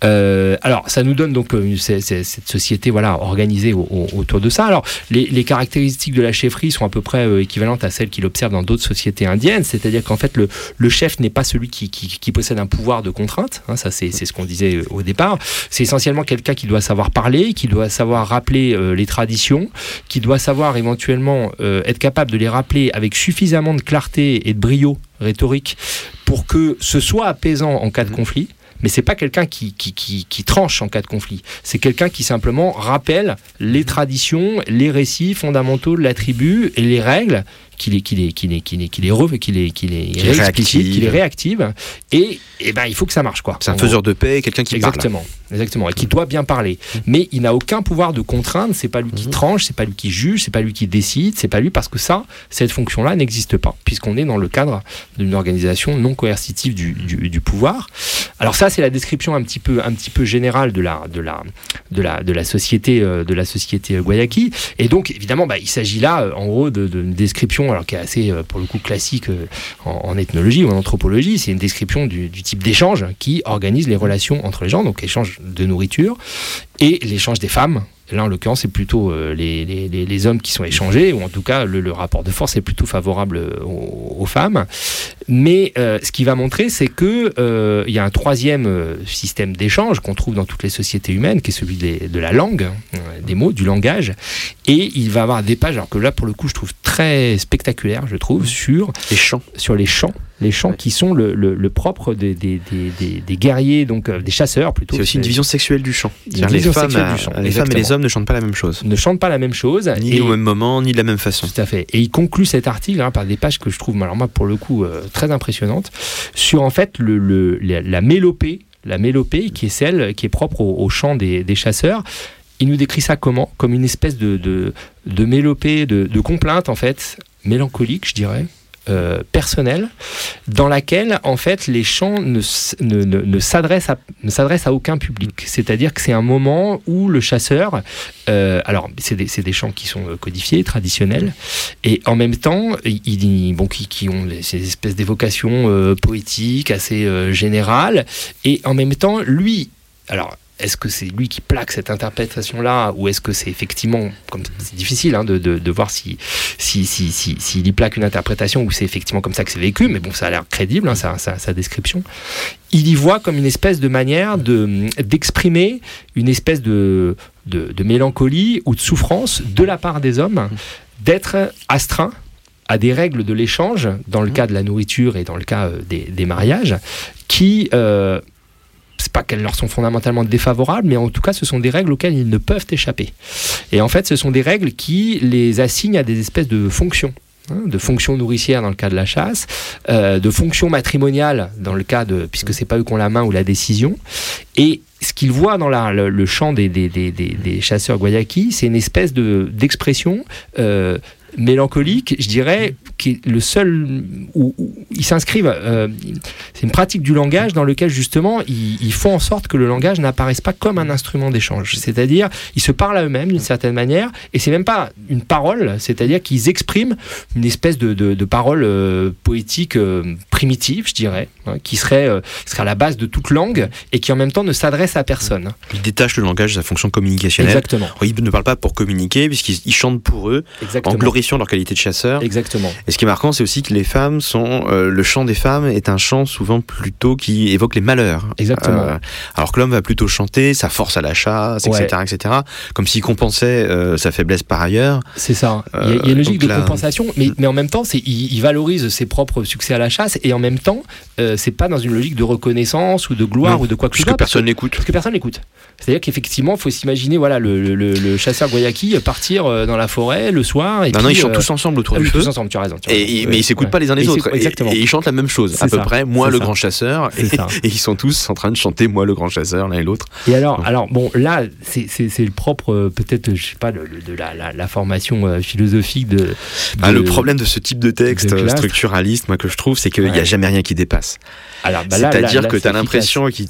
Alors, ça nous donne donc cette société organisée autour de ça. Alors, les caractéristiques de la chefferie sont à peu près équivalentes à celles qu'il observe dans d'autres sociétés indiennes, c'est-à-dire qu'en fait, le chef n'est pas celui qui possède un pouvoir de contrainte, hein, ça c'est ce qu'on disait au départ. C'est essentiellement quelqu'un qui doit savoir parler, qui doit savoir rappeler les traditions, qui doit savoir éventuellement être capable de les rappeler avec suffisamment de clarté et de brio rhétorique pour que ce soit apaisant en cas de conflit. Mais c'est pas quelqu'un qui tranche en cas de conflit. C'est quelqu'un qui simplement rappelle les traditions, les récits fondamentaux de la tribu et les règles, qui les réexplicite, qui les réactive. Et ben il faut que ça marche, quoi. C'est un faiseur de paix, quelqu'un qui parle. Exactement, et qui doit bien parler. Mais il n'a aucun pouvoir de contrainte, c'est pas lui qui tranche, c'est pas lui qui juge, c'est pas lui qui décide, c'est pas lui, parce que cette fonction-là n'existe pas, puisqu'on est dans le cadre d'une organisation non coercitive du pouvoir. Alors ça, c'est la description un petit peu générale de la société Guayaki. Et donc, évidemment, il s'agit là, en gros, d'une description, alors qui est assez, pour le coup, classique en ethnologie ou en anthropologie. C'est une description du type d'échange qui organise les relations entre les gens, donc échange de nourriture et l'échange des femmes. Là, en l'occurrence, c'est plutôt les hommes qui sont échangés, ou en tout cas, le rapport de force est plutôt favorable aux femmes. Mais ce qui va montrer, c'est que il y a un troisième système d'échange qu'on trouve dans toutes les sociétés humaines, qui est celui de la langue, des mots, du langage. Et il va avoir des pages, alors que là, pour le coup, je trouve très spectaculaire, sur les chants. Les chants qui sont le propre des guerriers, donc des chasseurs plutôt. C'est aussi une division sexuelle du chant. Les femmes et les hommes ne chantent pas la même chose. Ni au même moment, ni de la même façon. Tout à fait. Et il conclut cet article par des pages que je trouve, alors moi pour le coup, très impressionnantes, sur en fait la mélopée, qui est celle qui est propre au chant des chasseurs. Il nous décrit ça comment ? Comme une espèce de mélopée, de complainte en fait, mélancolique, je dirais. Personnelle, dans laquelle en fait les chants ne s'adressent à aucun public. C'est-à-dire que c'est un moment où le chasseur, alors c'est des chants qui sont codifiés, traditionnels, et en même temps qui ont ces espèces d'évocations poétiques assez générales, et en même temps lui, alors est-ce que c'est lui qui plaque cette interprétation-là, ou est-ce que c'est effectivement, comme c'est difficile de voir s'il y plaque une interprétation, ou c'est effectivement comme ça que c'est vécu, mais bon, ça a l'air crédible, sa description. Il y voit comme une espèce de manière d'exprimer une espèce de mélancolie ou de souffrance de la part des hommes, d'être astreints à des règles de l'échange, dans le cas de la nourriture et dans le cas des mariages, qui... c'est pas qu'elles leur sont fondamentalement défavorables, mais en tout cas, ce sont des règles auxquelles ils ne peuvent échapper. Et en fait, ce sont des règles qui les assignent à des espèces de fonctions. De fonctions nourricières dans le cas de la chasse, de fonctions matrimoniales dans le cas puisque c'est pas eux qui ont la main ou la décision. Et ce qu'ils voient dans le chant des chasseurs Guayaki, c'est une espèce d'expression mélancolique, je dirais, qui est le seul où ils s'inscrivent. C'est une pratique du langage dans lequel justement ils font en sorte que le langage n'apparaisse pas comme un instrument d'échange. C'est-à-dire, ils se parlent à eux-mêmes d'une certaine manière, et c'est même pas une parole, c'est-à-dire qu'ils expriment une espèce de parole poétique primitive, je dirais, qui serait à la base de toute langue et qui en même temps ne s'adresse à personne. Ils détachent le langage de sa fonction communicationnelle. Exactement. Ils ne parlent pas pour communiquer, puisqu'ils chantent pour eux. Exactement. En glorifiant leur qualité de chasseur. Exactement. Et ce qui est marquant, c'est aussi que les femmes sont... le chant des femmes est un chant souvent plutôt qui évoque les malheurs. Exactement. Alors que l'homme va plutôt chanter sa force à la chasse, etc. Comme s'il compensait sa faiblesse par ailleurs. C'est ça. Il y a une logique de compensation, mais en même temps, il valorise ses propres succès à la chasse, et en même temps, c'est pas dans une logique de reconnaissance ou de gloire ou de quoi que ce soit. Parce que personne n'écoute. Parce que personne n'écoute. C'est-à-dire qu'effectivement, il faut s'imaginer le chasseur Guayaki partir dans la forêt le soir. Non, ils chantent tous ensemble autour du feu. Tous ensemble, tu as raison. Mais ils s'écoutent pas les uns les autres. Exactement. Et ils chantent la même chose, à peu près. Moi, le grand chasseur. Et ils sont tous en train de chanter Moi, le grand chasseur, l'un et l'autre. Et alors bon, là, c'est le propre, peut-être, je sais pas, de la formation philosophique le problème de ce type de texte structuraliste, moi, que je trouve, c'est qu'il n'y a jamais rien qui dépasse. C'est-à-dire que tu as l'impression qu'il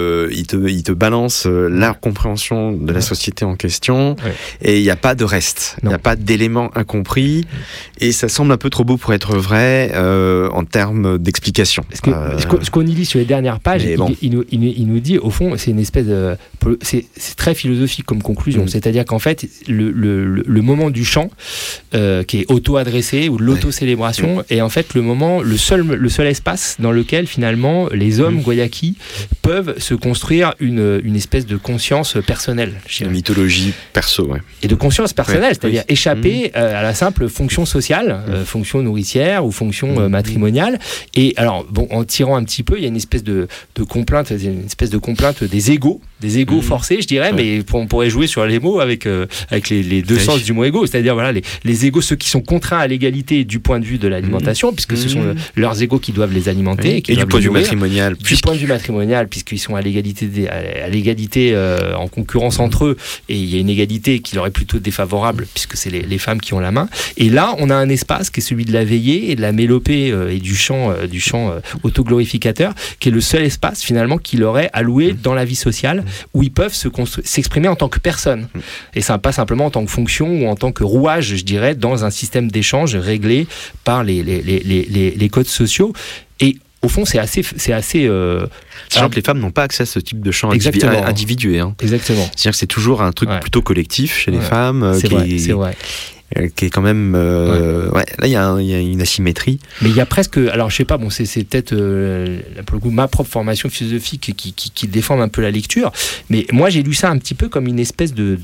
te balance la compréhension de la société en question, et il n'y a pas de reste. Il n'y a pas d'éléments incompris. compris, et ça semble un peu trop beau pour être vrai en termes d'explication. Ce qu'on y lit sur les dernières pages, il nous dit, au fond, c'est une espèce de... C'est très philosophique comme conclusion. C'est-à-dire qu'en fait, le moment du chant, qui est auto-adressé, ou de l'auto-célébration, est en fait le seul espace dans lequel, finalement, les hommes Guayakis peuvent se construire une espèce de conscience personnelle. Une mythologie perso, Et de conscience personnelle, c'est-à-dire échapper à la simple fonction sociale, fonction nourricière ou fonction matrimoniale. Et alors, en tirant un petit peu, il y a une espèce de complainte des égos forcés, je dirais, mais on pourrait jouer sur les mots avec les deux sens du mot égo, c'est-à-dire les égos, ceux qui sont contraints à l'égalité du point de vue de l'alimentation, puisque ce sont leurs égos qui doivent les alimenter, et du point de vue matrimonial, puisqu'ils sont à l'égalité en concurrence entre eux, et il y a une égalité qui leur est plutôt défavorable, puisque c'est les femmes qui ont la main. Et là, on a un espace qui est celui de la veillée et de la mélopée et du chant autoglorificateur, qui est le seul espace finalement qui leur est alloué dans la vie sociale, où ils peuvent s'exprimer en tant que personne, et ça pas simplement en tant que fonction ou en tant que rouage, je dirais, dans un système d'échange réglé par les codes sociaux. Et au fond, c'est assez. Sachant que les femmes n'ont pas accès à ce type de chant individué. Exactement. C'est-à-dire que c'est toujours un truc plutôt collectif chez les femmes. C'est vrai. Qui est quand même là il y a une asymétrie, mais il y a presque, alors je sais pas, c'est peut-être pour le coup ma propre formation philosophique qui déforme un peu la lecture, mais moi j'ai lu ça un petit peu comme une espèce de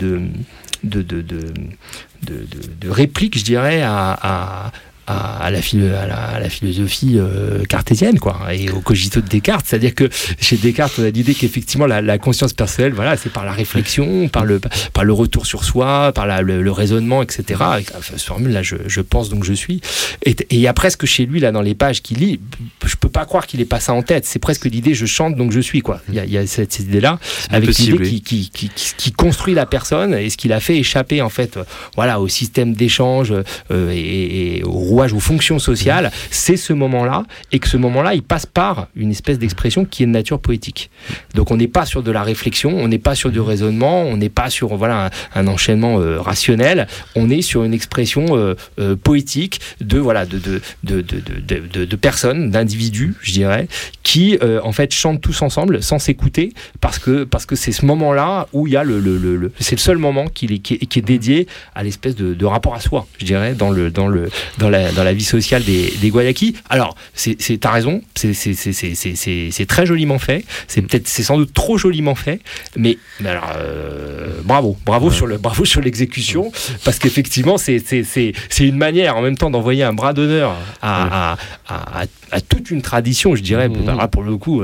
réplique, je dirais, à la philosophie cartésienne, quoi, et au cogito de Descartes. C'est-à-dire que chez Descartes, on a l'idée qu'effectivement la conscience personnelle, c'est par la réflexion, par le retour sur soi, par le raisonnement, etc. Avec cette formule-là, je pense donc je suis. Et il y a presque chez lui, là, dans les pages qu'il lit, je peux pas croire qu'il ait pas ça en tête. C'est presque l'idée je chante donc je suis, quoi. Il y a cette idée-là, avec l'idée qui construit la personne et ce qu'il a fait échapper, en fait, au système d'échange et au rouage ou fonction sociale, c'est ce moment-là, et que ce moment-là, il passe par une espèce d'expression qui est de nature poétique. Donc on n'est pas sur de la réflexion, on n'est pas sur du raisonnement, on n'est pas sur un enchaînement rationnel, on est sur une expression poétique de personnes, d'individus, je dirais, qui en fait chantent tous ensemble sans s'écouter, parce que c'est ce moment-là où il y a c'est le seul moment qui est dédié à l'espèce de rapport à soi, je dirais, dans la vie sociale des Guayakis. Alors, t'as raison, c'est très joliment fait, c'est sans doute trop joliment fait, mais alors, bravo sur l'exécution, parce qu'effectivement, c'est une manière en même temps d'envoyer un bras d'honneur à toute une tradition, je dirais, pour le coup,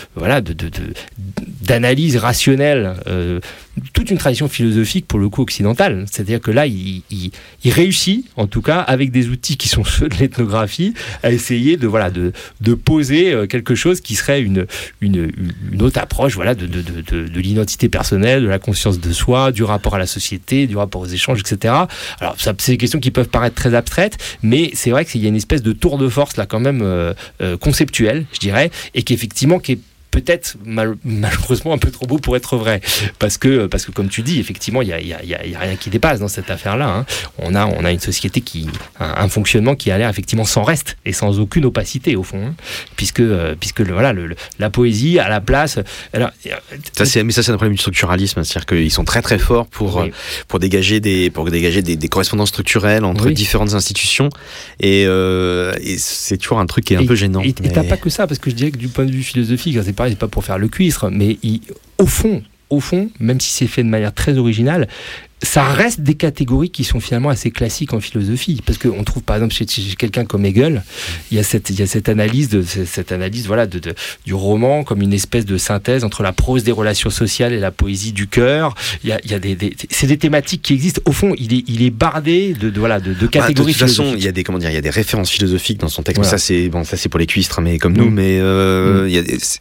d'analyse rationnelle, toute une tradition philosophique, pour le coup, occidentale. C'est-à-dire que là, il réussit, en tout cas, avec des outils qui sont ceux de l'ethnographie, à essayer de poser quelque chose qui serait une autre approche, de l'identité personnelle, de la conscience de soi, du rapport à la société, du rapport aux échanges, etc. Alors, c'est des questions qui peuvent paraître très abstraites, mais c'est vrai qu'il y a une espèce de tour de force, là, quand même, conceptuelle, je dirais, et qui est peut-être malheureusement un peu trop beau pour être vrai, parce que comme tu dis, effectivement, il y a rien qui dépasse dans cette affaire-là. On a une société un fonctionnement qui a l'air effectivement sans reste et sans aucune opacité au fond, puisque la poésie à la place. Alors, ça c'est un problème du structuralisme, c'est-à-dire qu'ils sont très très forts pour dégager des correspondances structurelles entre différentes institutions, et c'est toujours un truc qui est un peu gênant. Et t'as pas que ça, parce que je dirais que du point de vue philosophique, c'est pas pour faire le cuistre, mais au fond, même si c'est fait de manière très originale, ça reste des catégories qui sont finalement assez classiques en philosophie, parce qu'on trouve par exemple chez quelqu'un comme Hegel, il y a cette analyse du roman comme une espèce de synthèse entre la prose des relations sociales et la poésie du cœur. C'est des thématiques qui existent. Au fond, il est bardé de catégories. De toute façon, il y a des références philosophiques dans son texte. Voilà. Ça c'est pour les cuistres, mais comme nous, mais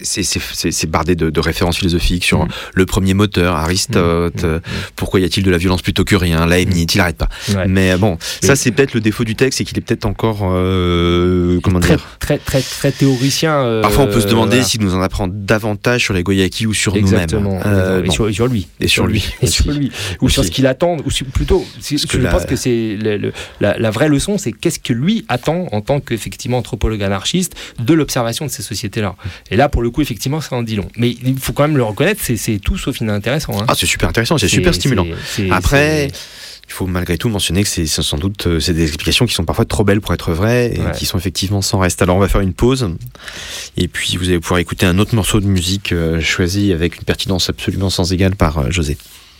c'est bardé de références philosophiques sur le premier moteur, Aristote. Pourquoi y a-t-il de la violence violence plutôt que rien. Leibniz, il arrête pas. Ouais. Mais bon, ça c'est peut-être le défaut du texte, c'est qu'il est peut-être encore comment très, dire. très théoricien. Parfois on peut se demander voilà. s'il nous en apprend davantage sur les Guayakis ou sur Exactement. nous-mêmes. Et sur lui. Et sur lui. Et sur lui. Ou sur ce qu'il attend. Ou plutôt, je pense que c'est la vraie leçon, c'est qu'est-ce que lui attend en tant qu'effectivement anthropologue anarchiste de l'observation de ces sociétés-là. Et là, pour le coup, effectivement, ça en dit long. Mais il faut quand même le reconnaître, c'est tout sauf inintéressant. Hein. Ah, c'est super intéressant, c'est super stimulant. Après, il faut malgré tout mentionner que c'est sans doute c'est des explications qui sont parfois trop belles pour être vraies et qui sont effectivement sans reste. Alors on va faire une pause et puis vous allez pouvoir écouter un autre morceau de musique choisi avec une pertinence absolument sans égale par José.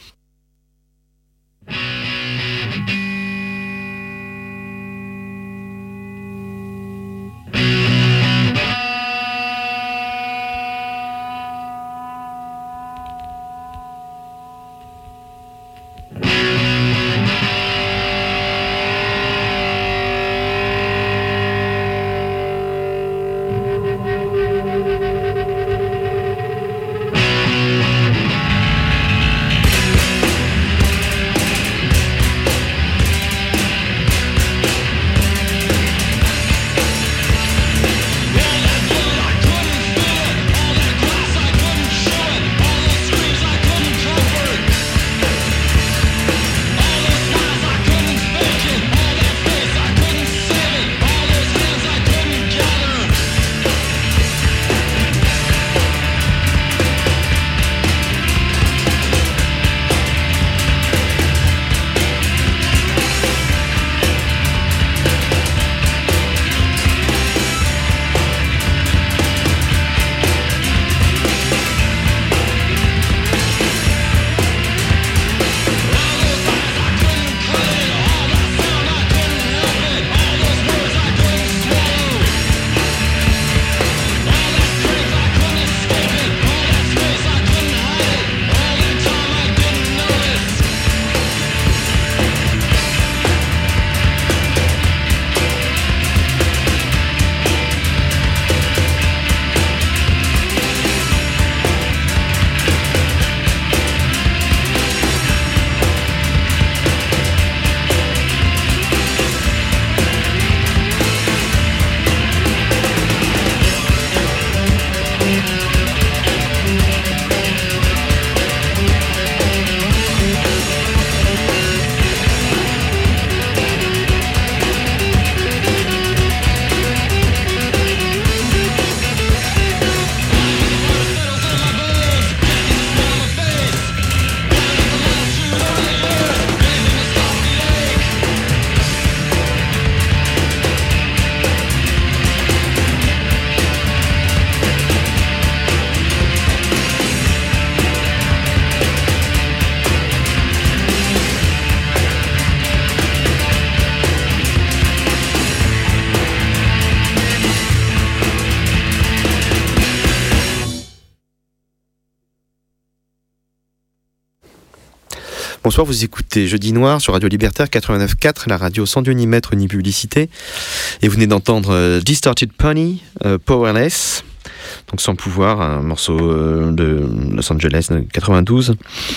Bonsoir, vous écoutez Jeudi Noir sur Radio Libertaire 89.4, la radio sans Dieu ni maître ni publicité. Et vous venez d'entendre Distorted Pony, Powerless, donc sans pouvoir, un morceau de Los Angeles de 92.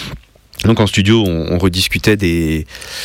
Donc en studio, on rediscutait de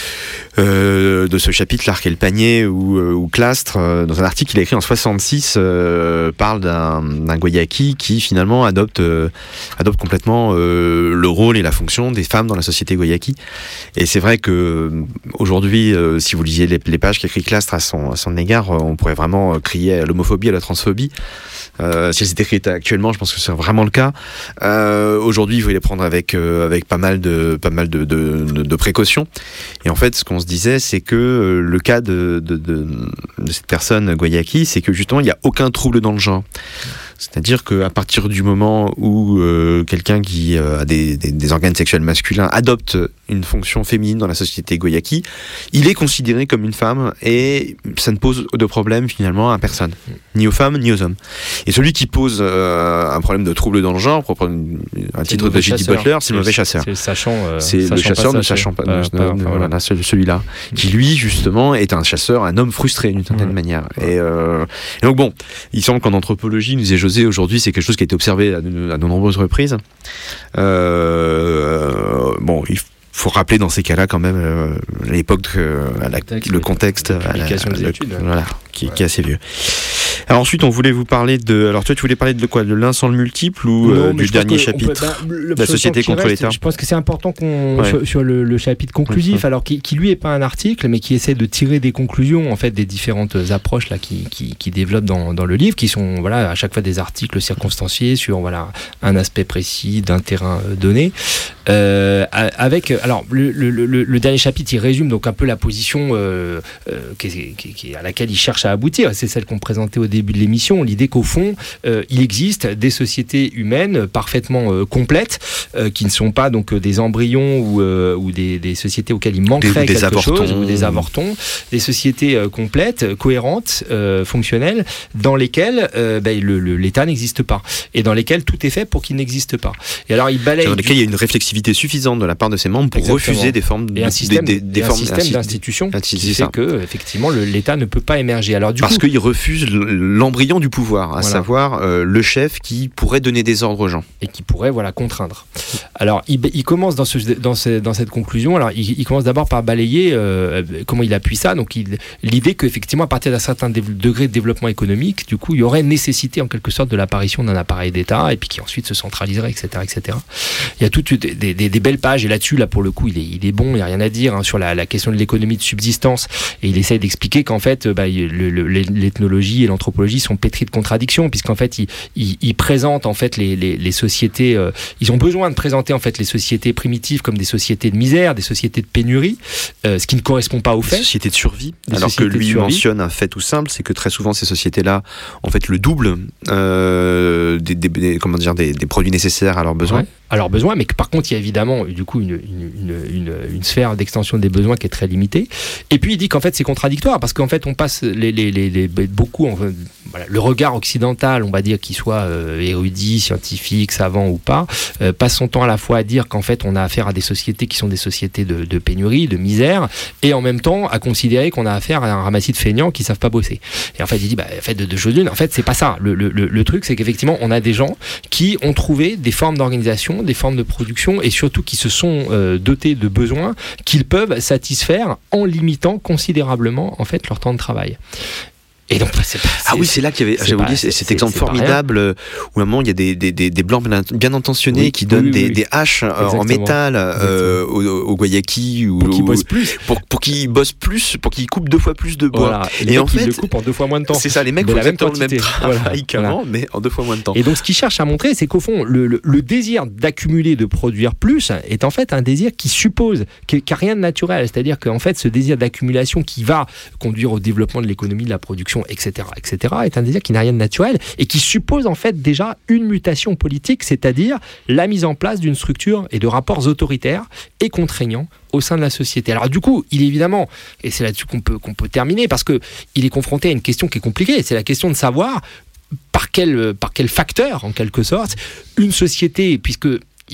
ce chapitre, L'arc et le panier, où Clastres, dans un article qu'il a écrit en 66, parle d'un Guayaki qui finalement adopte complètement le rôle et la fonction des femmes dans la société Guayaki. Et c'est vrai que aujourd'hui, si vous lisiez les pages qu'écrit Clastres à son égard, on pourrait vraiment crier à l'homophobie, à la transphobie. Si elles étaient écrites actuellement, je pense que c'est vraiment le cas. Aujourd'hui, il faut les prendre avec pas mal de précautions. Et en fait, ce qu'on se disait, c'est que le cas de cette personne Guayaki, c'est que justement, il n'y a aucun trouble dans le genre. C'est-à-dire qu'à partir du moment où quelqu'un qui a des organes sexuels masculins adopte une fonction féminine dans la société Guayaki, il est considéré comme une femme et ça ne pose de problème finalement à personne, ni aux femmes ni aux hommes. Et celui qui pose un problème de trouble dans le genre, pour prendre un titre de J.D. Butler, c'est le mauvais chasseur. C'est le sachant. C'est le chasseur ne sachant pas. Voilà, celui-là, qui lui justement est un chasseur, un homme frustré d'une certaine manière. Et donc bon, il semble qu'en anthropologie, nous disait José, aujourd'hui, c'est quelque chose qui a été observé à de nombreuses reprises. Bon, faut rappeler dans ces cas-là quand même l'époque, le contexte, l'application des études. Voilà, qui est assez vieux. Alors ensuite, on voulait vous parler de... Alors toi, tu voulais parler de quoi? De l'un sans le multiple ou du dernier chapitre, la société contre l'État? Je pense que c'est important qu'on sur le chapitre conclusif, alors qui lui est pas un article, mais qui essaie de tirer des conclusions en fait des différentes approches là qui développent dans le livre, qui sont à chaque fois des articles circonstanciés sur un aspect précis d'un terrain donné. Avec alors le dernier chapitre, il résume donc un peu la position à laquelle il cherche à aboutir. C'est celle qu'on présentait au début de l'émission, l'idée qu'au fond il existe des sociétés humaines parfaitement complètes, qui ne sont pas donc des embryons ou des sociétés auxquelles il manquerait quelque chose, ou des avortons, des sociétés complètes, cohérentes, fonctionnelles, dans lesquelles l'État n'existe pas et dans lesquelles tout est fait pour qu'il n'existe pas. Et alors il balaye dans lesquelles il y a une réflexivité suffisante de la part de ses membres pour refuser des formes et un système d'institutions qui fait que effectivement l'État ne peut pas émerger. Alors parce qu'il refuse l'embryon du pouvoir, à savoir le chef qui pourrait donner des ordres aux gens et qui pourrait contraindre. Alors il commence dans cette conclusion. Alors il commence d'abord par balayer comment il appuie ça. Donc l'idée qu'effectivement à partir d'un certain degré de développement économique, du coup il y aurait nécessité en quelque sorte de l'apparition d'un appareil d'État et puis qui ensuite se centraliserait, etc., etc. Il y a toutes des belles pages et là-dessus pour le coup il est bon, il n'y a rien à dire sur la question de l'économie de subsistance, et il essaye d'expliquer qu'en fait l'ethnologie et l'anthropologie sont pétries de contradictions, puisqu'en fait ils présentent en fait les sociétés, ils ont besoin de présenter en fait les sociétés primitives comme des sociétés de misère, des sociétés de pénurie, ce qui ne correspond pas aux faits. Des sociétés de survie, alors que lui mentionne un fait tout simple, c'est que très souvent ces sociétés-là en fait le double des produits nécessaires à leurs besoins. Ouais, à leurs besoins, mais que par contre il y a évidemment du coup une sphère d'extension des besoins qui est très limitée. Et puis il dit qu'en fait c'est contradictoire, parce qu'en fait on passe beaucoup le regard occidental, on va dire, qu'il soit érudit, scientifique, savant ou pas, passe son temps à la fois à dire qu'en fait on a affaire à des sociétés qui sont des sociétés de pénurie, de misère, et en même temps à considérer qu'on a affaire à un ramassis de feignants qui savent pas bosser. Et en fait il dit de deux choses l'une. En fait c'est pas ça. Le truc c'est qu'effectivement on a des gens qui ont trouvé des formes d'organisation, des formes de production, et surtout qui se sont dotés de besoins qu'ils peuvent satisfaire en limitant considérablement en fait leur temps de travail. Et donc, c'est là qu'il y avait, j'avais oublié cet exemple formidable où à un moment il y a des blancs bien intentionnés qui donnent des haches en métal aux Guayaki pour qu'ils bossent plus, pour qu'ils coupent 2 fois plus de bois. Et en fait, ils le coupent en 2 fois moins de temps. C'est ça, les mecs font exactement le même travail qu'avant, mais en 2 fois moins de temps. Et donc, ce qu'il cherche à montrer, c'est qu'au fond, le désir d'accumuler, de produire plus, est en fait un désir qui suppose qu'il n'y a rien de naturel. C'est-à-dire qu'en fait, ce désir d'accumulation qui va conduire au développement de l'économie, de la production, etc., est un désir qui n'a rien de naturel et qui suppose en fait déjà une mutation politique, c'est-à-dire la mise en place d'une structure et de rapports autoritaires et contraignants au sein de la société. Alors du coup, il est évidemment, et c'est là-dessus qu'on peut terminer, parce que il est confronté à une question qui est compliquée, c'est la question de savoir par quel facteur, en quelque sorte, une société, puisque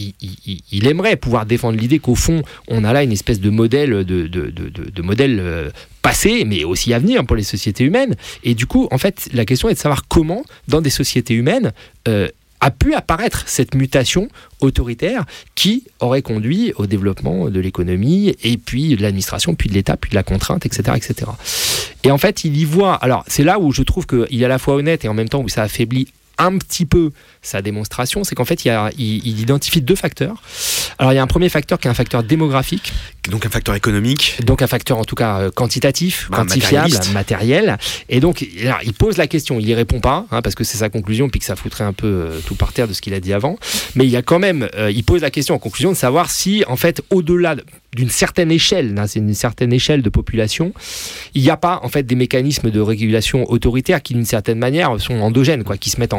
il aimerait pouvoir défendre l'idée qu'au fond, on a là une espèce de modèle de modèle passé, mais aussi à venir pour les sociétés humaines. Et du coup, en fait, la question est de savoir comment, dans des sociétés humaines, a pu apparaître cette mutation autoritaire qui aurait conduit au développement de l'économie, et puis de l'administration, puis de l'État, puis de la contrainte, etc., etc. Et en fait, il y voit... Alors, c'est là où je trouve qu'il est à la fois honnête et en même temps où ça affaiblit un petit peu sa démonstration, c'est qu'en fait il identifie 2 facteurs. Alors il y a un premier facteur qui est un facteur démographique, donc un facteur économique, donc un facteur en tout cas quantitatif, quantifiable, matériel. Et donc alors, il pose la question, il y répond pas, parce que c'est sa conclusion, puis que ça foutrait un peu tout par terre de ce qu'il a dit avant, mais il y a quand même il pose la question en conclusion de savoir si en fait au-delà d'une certaine échelle, c'est une certaine échelle de population, il n'y a pas en fait des mécanismes de régulation autoritaire qui d'une certaine manière sont endogènes, qui se mettent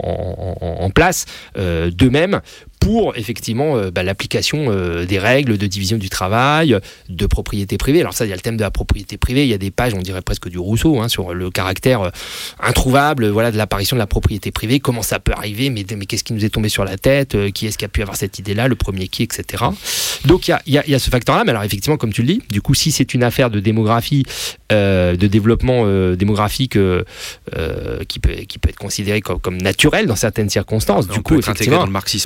en place d'eux-mêmes pour effectivement l'application des règles de division du travail, de propriété privée. Alors ça, il y a le thème de la propriété privée, il y a des pages, on dirait presque du Rousseau, sur le caractère introuvable de l'apparition de la propriété privée, comment ça peut arriver, mais qu'est-ce qui nous est tombé sur la tête, qui est-ce qui a pu avoir cette idée-là, le premier qui, etc. Donc il y a ce facteur-là, mais alors effectivement, comme tu le dis, du coup, si c'est une affaire de démographie, de développement démographique qui peut être considéré comme naturel dans certaines circonstances, du coup, effectivement, intégré dans le marxisme là. Et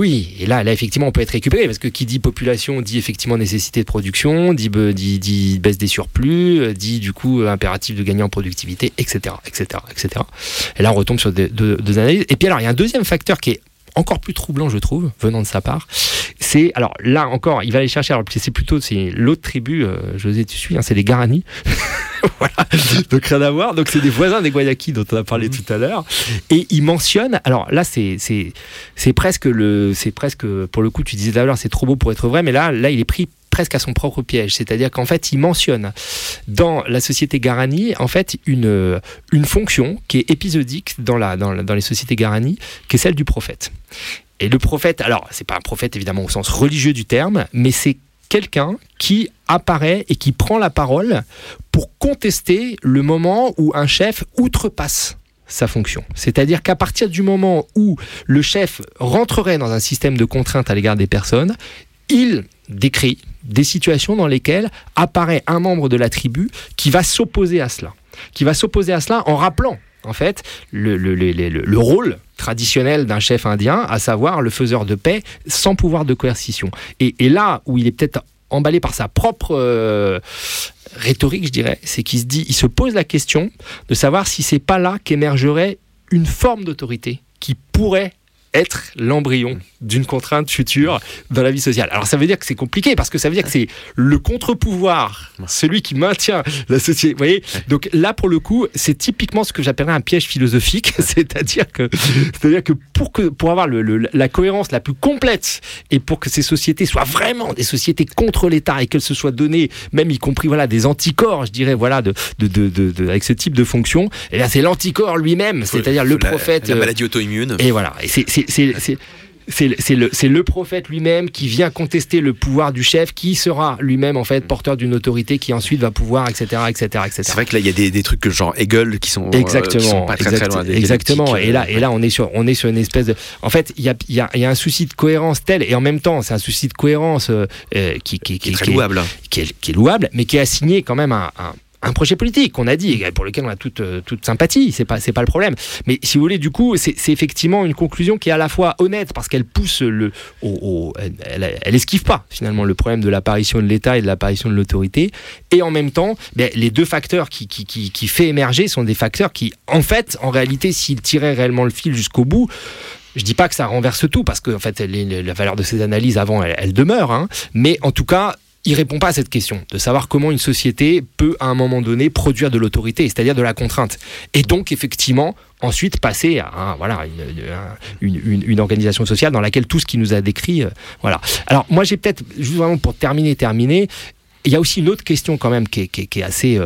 oui, et là effectivement on peut être récupéré, parce que qui dit population dit effectivement nécessité de production, dit baisse des surplus, dit du coup impératif de gagner en productivité, etc. Et là on retombe sur deux analyses. Et puis alors il y a un deuxième facteur qui est encore plus troublant, je trouve, venant de sa part. C'est, alors là encore, il va aller chercher, alors c'est l'autre tribu, José, tu suis, c'est les Guarani. Voilà, donc rien à voir. Donc c'est des voisins des Guayakis dont on a parlé tout à l'heure. Et il mentionne, alors là c'est presque pour le coup, tu disais tout à l'heure, c'est trop beau pour être vrai, mais là il est pris presque à son propre piège, c'est-à-dire qu'en fait il mentionne dans la société Guarani en fait une fonction qui est épisodique dans les sociétés Guarani, qui est celle du prophète. Et le prophète, alors c'est pas un prophète évidemment au sens religieux du terme, mais c'est quelqu'un qui apparaît et qui prend la parole pour contester le moment où un chef outrepasse sa fonction. C'est-à-dire qu'à partir du moment où le chef rentrerait dans un système de contraintes à l'égard des personnes, il décrit des situations dans lesquelles apparaît un membre de la tribu qui va s'opposer à cela. En rappelant en fait le rôle traditionnel d'un chef indien, à savoir le faiseur de paix sans pouvoir de coercition. Et là où il est peut-être emballé par sa propre rhétorique, je dirais, c'est qu'il se pose la question de savoir si c'est pas là qu'émergerait une forme d'autorité qui pourrait être l'embryon d'une contrainte future dans la vie sociale. Alors ça veut dire que c'est compliqué, parce que ça veut dire que c'est le contre-pouvoir, celui qui maintient la société. Vous voyez ? Donc là, pour le coup, c'est typiquement ce que j'appellerais un piège philosophique, c'est-à-dire que pour avoir la cohérence la plus complète et pour que ces sociétés soient vraiment des sociétés contre l'État et qu'elles se soient données, même y compris des anticorps, je dirais, avec ce type de fonction, et là c'est l'anticorps lui-même, c'est-à-dire le prophète. La maladie auto-immune. Et voilà. Et c'est le prophète lui-même qui vient contester le pouvoir du chef, qui sera lui-même en fait porteur d'une autorité qui ensuite va pouvoir, etc. C'est vrai que là il y a des trucs genre Hegel qui sont pas très loin. Exactement. Et là on est sur une espèce de. En fait il y a un souci de cohérence tel, et en même temps c'est un souci de cohérence qui est très louable, qui est louable, mais qui est assigné quand même un projet politique qu'on a dit, pour lequel on a toute sympathie, c'est pas le problème. Mais si vous voulez, du coup, c'est effectivement une conclusion qui est à la fois honnête, parce qu'elle pousse elle esquive pas finalement le problème de l'apparition de l'État et de l'apparition de l'autorité, et en même temps, les deux facteurs qui fait émerger sont des facteurs qui, en réalité, s'ils tiraient réellement le fil jusqu'au bout, je dis pas que ça renverse tout, parce que en fait, la valeur de ces analyses avant, elle demeure, mais en tout cas, il répond pas à cette question de savoir comment une société peut à un moment donné produire de l'autorité, c'est-à-dire de la contrainte, et donc effectivement ensuite passer à une organisation sociale dans laquelle tout ce qui nous a décrit, voilà. Alors moi j'ai peut-être juste vraiment pour terminer, il y a aussi une autre question quand même qui est assez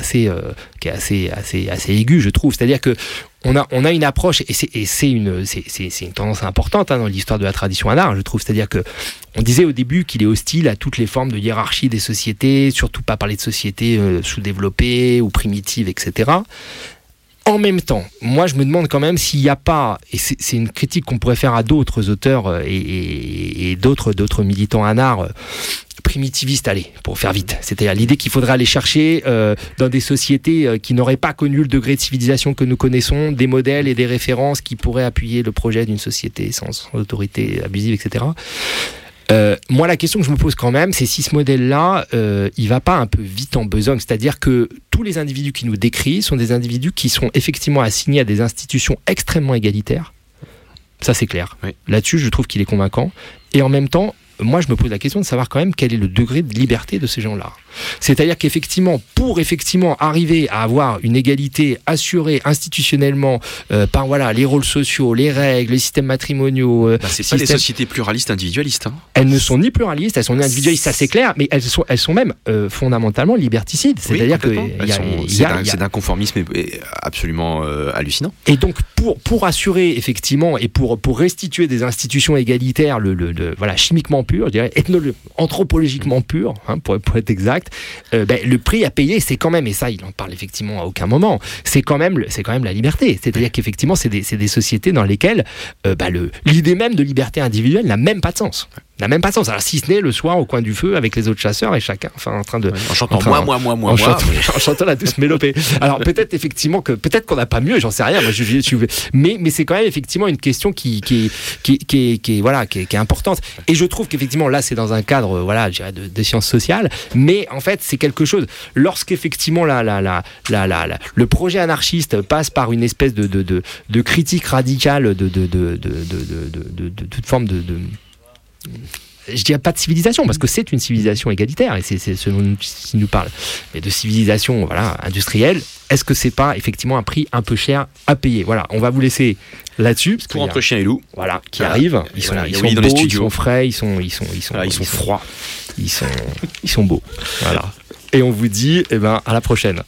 aiguë, je trouve, c'est-à-dire que on a une approche, et c'est une tendance importante dans l'histoire de la tradition anard, je trouve, c'est-à-dire que on disait au début qu'il est hostile à toutes les formes de hiérarchie des sociétés, surtout pas parler de sociétés sous-développées ou primitives, etc. En même temps, moi je me demande quand même s'il n'y a pas, et c'est une critique qu'on pourrait faire à d'autres auteurs et d'autres militants anards primitivistes, pour faire vite. C'est-à-dire l'idée qu'il faudrait aller chercher dans des sociétés qui n'auraient pas connu le degré de civilisation que nous connaissons, des modèles et des références qui pourraient appuyer le projet d'une société sans autorité abusive, etc. Moi, la question que je me pose quand même, c'est si ce modèle-là, il va pas un peu vite en besogne. C'est-à-dire que tous les individus qui nous décrivent sont des individus qui sont effectivement assignés à des institutions extrêmement égalitaires. Ça, c'est clair. Oui. Là-dessus, je trouve qu'il est convaincant. Et en même temps, moi, je me pose la question de savoir quand même quel est le degré de liberté de ces gens-là. C'est-à-dire qu'effectivement, pour arriver à avoir une égalité assurée institutionnellement par les rôles sociaux, les règles, les systèmes matrimoniaux... c'est pas les sociétés pluralistes individualistes. Elles ne sont ni pluralistes, elles sont ni individualistes, ça c'est clair, mais elles sont même fondamentalement liberticides. C'est-à-dire que c'est d'un conformisme absolument hallucinant. Et donc, pour assurer effectivement, et pour restituer des institutions égalitaires, chimiquement pures, je dirais, anthropologiquement pures, pour être exact, le prix à payer, c'est quand même, et ça il en parle effectivement à aucun moment, c'est quand même la liberté. C'est-à-dire qu'effectivement c'est des sociétés dans lesquelles l'idée même de liberté individuelle n'a même pas de sens. n'a même pas de sens. Alors, si ce n'est le soir au coin du feu avec les autres chasseurs et chacun, enfin, en train de. En chantant moi. En chantant la douce mélopée. Alors, peut-être effectivement peut-être qu'on n'a pas mieux, j'en sais rien. Moi, mais c'est quand même effectivement une question qui est importante. Et je trouve qu'effectivement, là, c'est dans un cadre, je dirais, des sciences sociales. Mais en fait, c'est quelque chose. Lorsqu'effectivement, le projet anarchiste passe par une espèce de critique radicale de toute forme de je dirais pas de civilisation, parce que c'est une civilisation égalitaire, et c'est ce dont il nous parle, mais de civilisation industrielle, est-ce que c'est pas effectivement un prix un peu cher à payer? Voilà, on va vous laisser là-dessus. Parce pour entre chien et loup. Voilà, qui arrivent. Ils sont beaux, dans les studios. Ils sont frais, ils sont froids. Ils sont beaux. Voilà. Et on vous dit, à la prochaine.